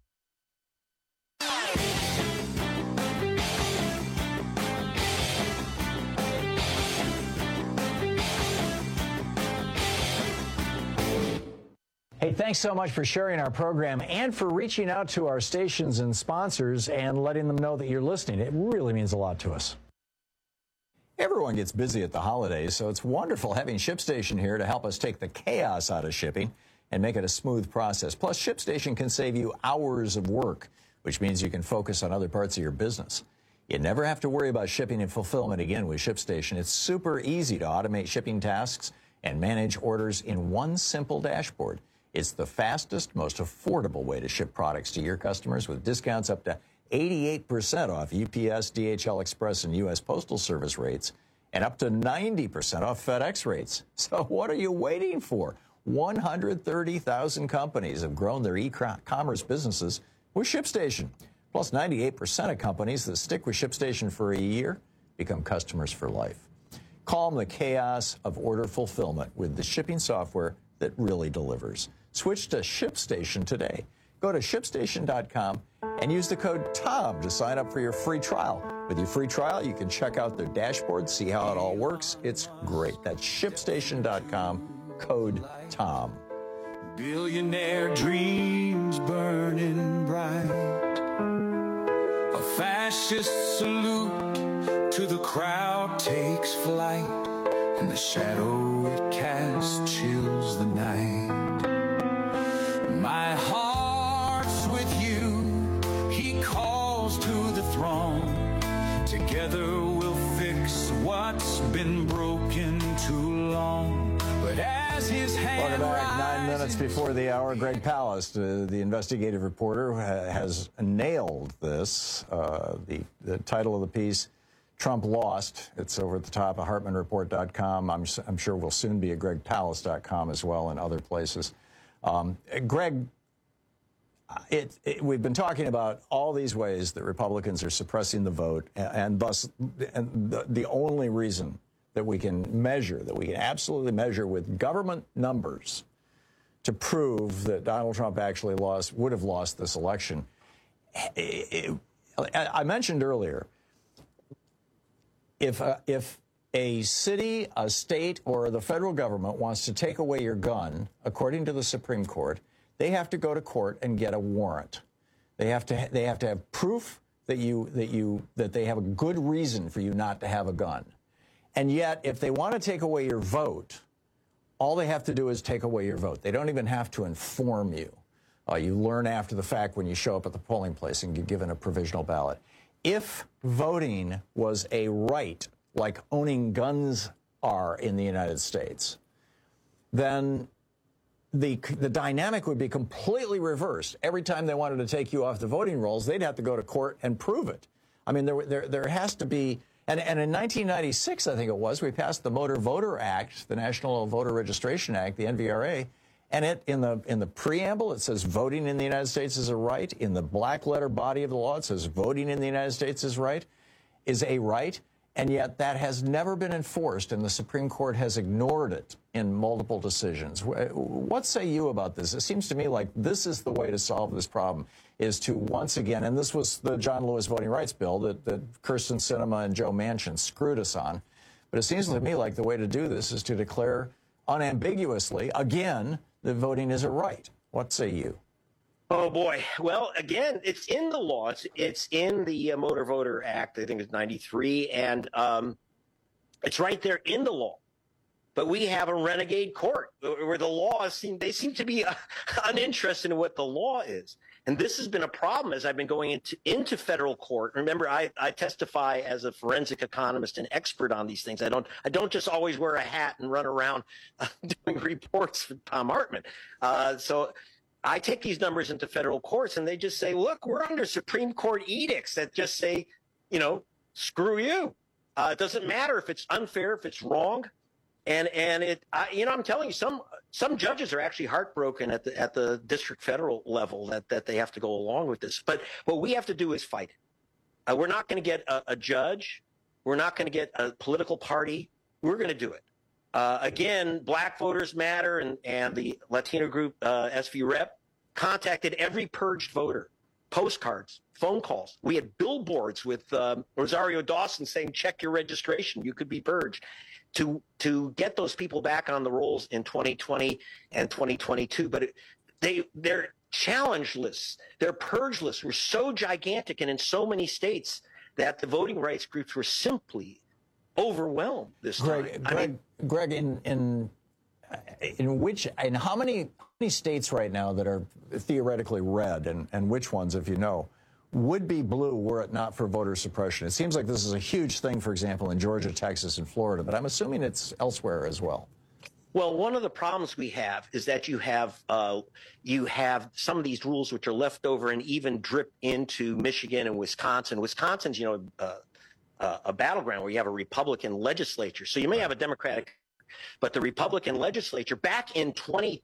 Hey, thanks so much for sharing our program and for reaching out to our stations and sponsors and letting them know that you're listening. It really means a lot to us. Everyone gets busy at the holidays, so it's wonderful having ShipStation here to help us take the chaos out of shipping and make it a smooth process. Plus, ShipStation can save you hours of work, which means you can focus on other parts of your business. You never have to worry about shipping and fulfillment again with ShipStation. It's super easy to automate shipping tasks and manage orders in one simple dashboard. It's the fastest, most affordable way to ship products to your customers with discounts up to 88% off UPS, DHL Express, and U.S. Postal Service rates, and up to 90% off FedEx rates. So what are you waiting for? 130,000 companies have grown their e-commerce businesses with ShipStation. Plus, 98% of companies that stick with ShipStation for a year become customers for life. Calm the chaos of order fulfillment with the shipping software that really delivers. Switch to ShipStation today. Go to ShipStation.com and use the code TOM to sign up for your free trial. With your free trial, you can check out their dashboard, see how it all works. It's great. That's ShipStation.com, code TOM. Billionaire dreams burning bright. A fascist salute to the crowd takes flight, and the shadow it casts chills the night. My heart's with you, he calls to the throne. Together we'll fix what's been broken too long. But as his hand Welcome back. 9 minutes before the hour, Greg Palast, the investigative reporter, has nailed this. The title of the piece, Trump Lost. It's over at the top of HartmanReport.com. I'm sure will soon be at GregPalast.com as well and other places. Greg, we've been talking about all these ways that Republicans are suppressing the vote, and thus the only reason that we can absolutely measure with government numbers to prove that Donald Trump actually would have lost this election. I mentioned earlier, if a city, a state, or the federal government wants to take away your gun, according to the Supreme Court, they have to go to court and get a warrant. They have to have proof that they have a good reason for you not to have a gun. And yet, if they want to take away your vote, all they have to do is take away your vote. They don't even have to inform you. You learn after the fact when you show up at the polling place and get given a provisional ballot. If voting was a right, like owning guns are in the United States, then the dynamic would be completely reversed. Every time they wanted to take you off the voting rolls, they'd have to go to court and prove it. I mean, there has to be, and in 1996, I think it was, we passed the Motor Voter Act, the National Voter Registration Act, the NVRA, and in the preamble, it says voting in the United States is a right. In the black letter body of the law, it says voting in the United States is a right. And yet that has never been enforced, and the Supreme Court has ignored it in multiple decisions. What say you about this? It seems to me like this is the way to solve this problem, is to once again, and this was the John Lewis voting rights bill that Kyrsten Sinema and Joe Manchin screwed us on. But it seems to me like the way to do this is to declare unambiguously, again, that voting is a right. What say you? Oh, boy. Well, again, it's in the law. It's in the Motor Voter Act. I think it's 93. And it's right there in the law. But we have a renegade court where the law seem to be uninterested in what the law is. And this has been a problem as I've been going into federal court. Remember, I testify as a forensic economist and expert on these things. I don't just always wear a hat and run around doing reports for Thom Hartmann. So I take these numbers into federal courts, and they just say, look, we're under Supreme Court edicts that just say, screw you. It doesn't matter if it's unfair, if it's wrong. And I'm telling you, some judges are actually heartbroken at the district federal level that they have to go along with this. But what we have to do is fight it. We're not going to get a judge. We're not going to get a political party. We're going to do it. Again, Black Voters Matter and the Latino group SV Rep contacted every purged voter, postcards, phone calls. We had billboards with Rosario Dawson saying, check your registration, you could be purged, to get those people back on the rolls in 2020 and 2022. But their challenge lists, their purge lists were so gigantic and in so many states that the voting rights groups were simply overwhelmed this time. Greg, in how many states right now that are theoretically red, and which ones, if you know, would be blue were it not for voter suppression? It seems like this is a huge thing, for example, in Georgia, Texas, and Florida, but I'm assuming it's elsewhere as well. Well, one of the problems we have is that you have some of these rules which are left over and even drip into Michigan and Wisconsin. Wisconsin's, a battleground where you have a Republican legislature. So you may have a Democratic, but the Republican legislature back in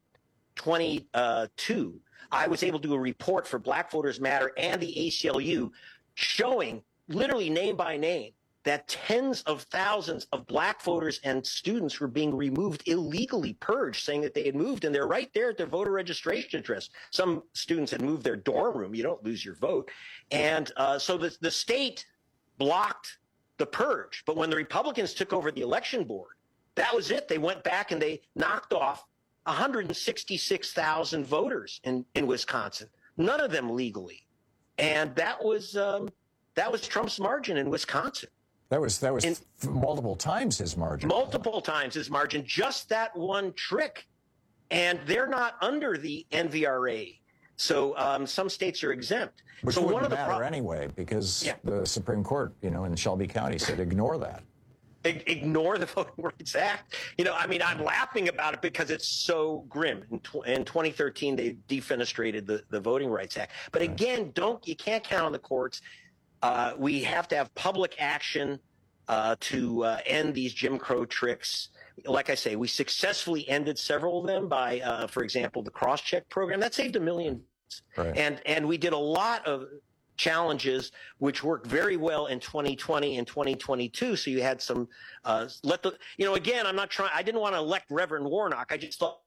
2022, I was able to do a report for Black Voters Matter and the ACLU showing literally name by name that tens of thousands of Black voters and students were being removed, illegally purged, saying that they had moved, and they're right there at their voter registration address. Some students had moved their dorm room. You don't lose your vote. And so the state blocked the purge. But when the Republicans took over the election board, that was it. They went back and they knocked off 166,000 voters in Wisconsin, none of them legally. And that was Trump's margin in Wisconsin. That was multiple times his margin. Multiple times his margin, just that one trick. And they're not under the NVRA. So some states are exempt. Which so wouldn't matter anyway, because the Supreme Court, in Shelby County said ignore that. Ignore the Voting Rights Act. I'm laughing about it because it's so grim. In 2013, they defenestrated the Voting Rights Act. But again, you can't count on the courts. We have to have public action to end these Jim Crow tricks. Like I say, we successfully ended several of them by, for example, the cross-check program. That saved 1 million. Right. And we did a lot of challenges which worked very well in 2020 and 2022. So you had some again, I didn't want to elect Reverend Warnock. I just thought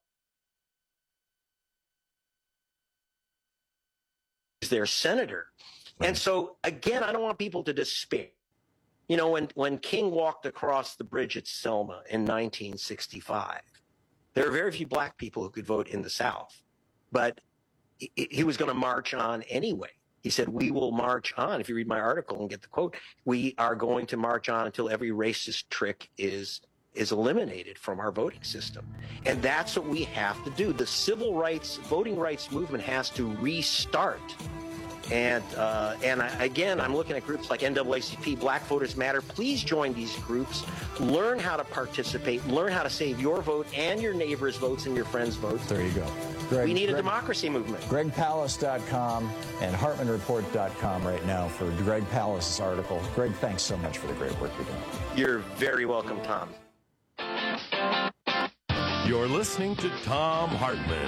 he's their senator. Right. And so again, I don't want people to despair. When King walked across the bridge at Selma in 1965, there are very few Black people who could vote in the South, but he was going to march on anyway. He said, we will march on. If you read my article and get the quote, we are going to march on until every racist trick is eliminated from our voting system. And that's what we have to do. The civil rights, voting rights movement has to restart. And I'm looking at groups like NAACP, Black Voters Matter. Please join these groups. Learn how to participate. Learn how to save your vote and your neighbor's votes and your friends' votes. There you go. Greg, we need a democracy movement. GregPalast.com and HartmanReport.com right now for Greg Palast's article. Greg, thanks so much for the great work you're doing. You're very welcome, Tom. You're listening to Thom Hartmann.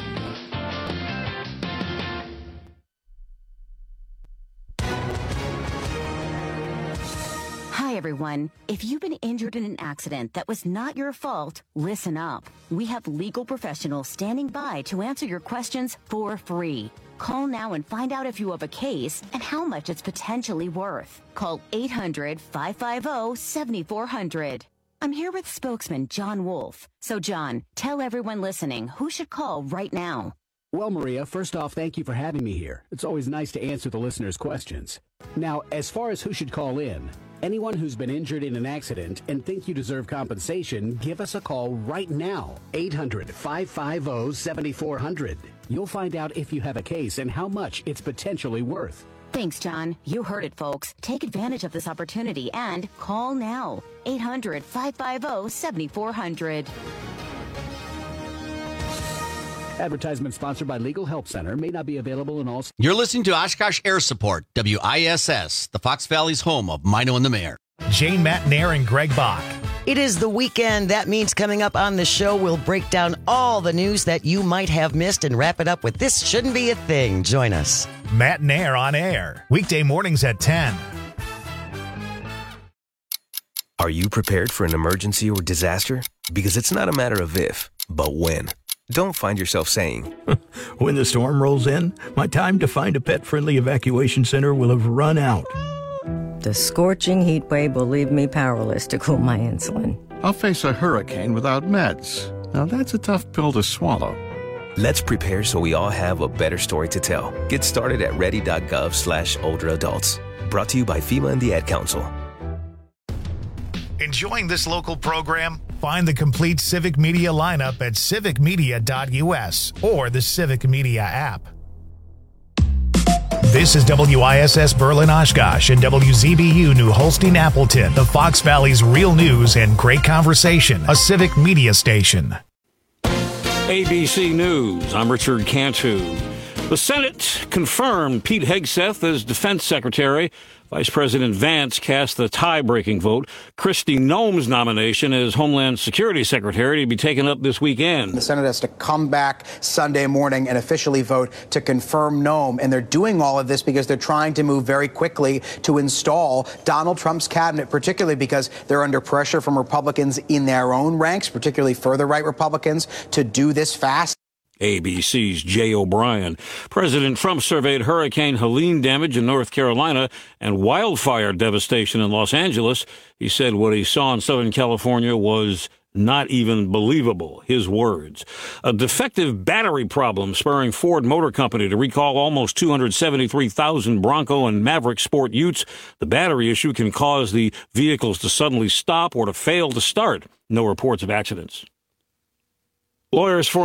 Hi, everyone. If you've been injured in an accident that was not your fault, listen up. We have legal professionals standing by to answer your questions for free. Call now and find out if you have a case and how much it's potentially worth. Call 800-550-7400. I'm here with spokesman John Wolf. So, John, tell everyone listening who should call right now. Well, Maria, first off, thank you for having me here. It's always nice to answer the listeners' questions. Now, as far as who should call in, anyone who's been injured in an accident and think you deserve compensation, give us a call right now. 800-550-7400. You'll find out if you have a case and how much it's potentially worth. Thanks, John. You heard it, folks. Take advantage of this opportunity and call now. 800-550-7400. Advertisement sponsored by Legal Help Center. May not be available in all... You're listening to Oshkosh Air Support, WISS, the Fox Valley's home of Mino and the Mayor. Jane Matnair and Greg Bach. It is the weekend. That means coming up on the show, we'll break down all the news that you might have missed and wrap it up with This Shouldn't Be a Thing. Join us. Matt and Air on air. Weekday mornings at 10. Are you prepared for an emergency or disaster? Because it's not a matter of if, but when. Don't find yourself saying, when the storm rolls in, my time to find a pet-friendly evacuation center will have run out. The scorching heat wave will leave me powerless to cool my insulin. I'll face a hurricane without meds. Now that's a tough pill to swallow. Let's prepare so we all have a better story to tell. Get started at ready.gov/older adults. Brought to you by FEMA and the Ad Council. Enjoying this local program? Find the complete Civic Media lineup at civicmedia.us or the Civic Media app. This is WISS Berlin Oshkosh and WZBU New Holstein Appleton, the Fox Valley's real news and great conversation, a Civic Media station. ABC News, I'm Richard Cantu. The Senate confirmed Pete Hegseth as Defense Secretary. Vice President Vance cast the tie-breaking vote. Kristi Noem's nomination as Homeland Security Secretary to be taken up this weekend. The Senate has to come back Sunday morning and officially vote to confirm Noem. And they're doing all of this because they're trying to move very quickly to install Donald Trump's cabinet, particularly because they're under pressure from Republicans in their own ranks, particularly further right Republicans, to do this fast. ABC's Jay O'Brien. President Trump surveyed Hurricane Helene damage in North Carolina and wildfire devastation in Los Angeles. He said what he saw in Southern California was not even believable. His words. A defective battery problem spurring Ford Motor Company to recall almost 273,000 Bronco and Maverick Sport Utes. The battery issue can cause the vehicles to suddenly stop or to fail to start. No reports of accidents. Lawyers for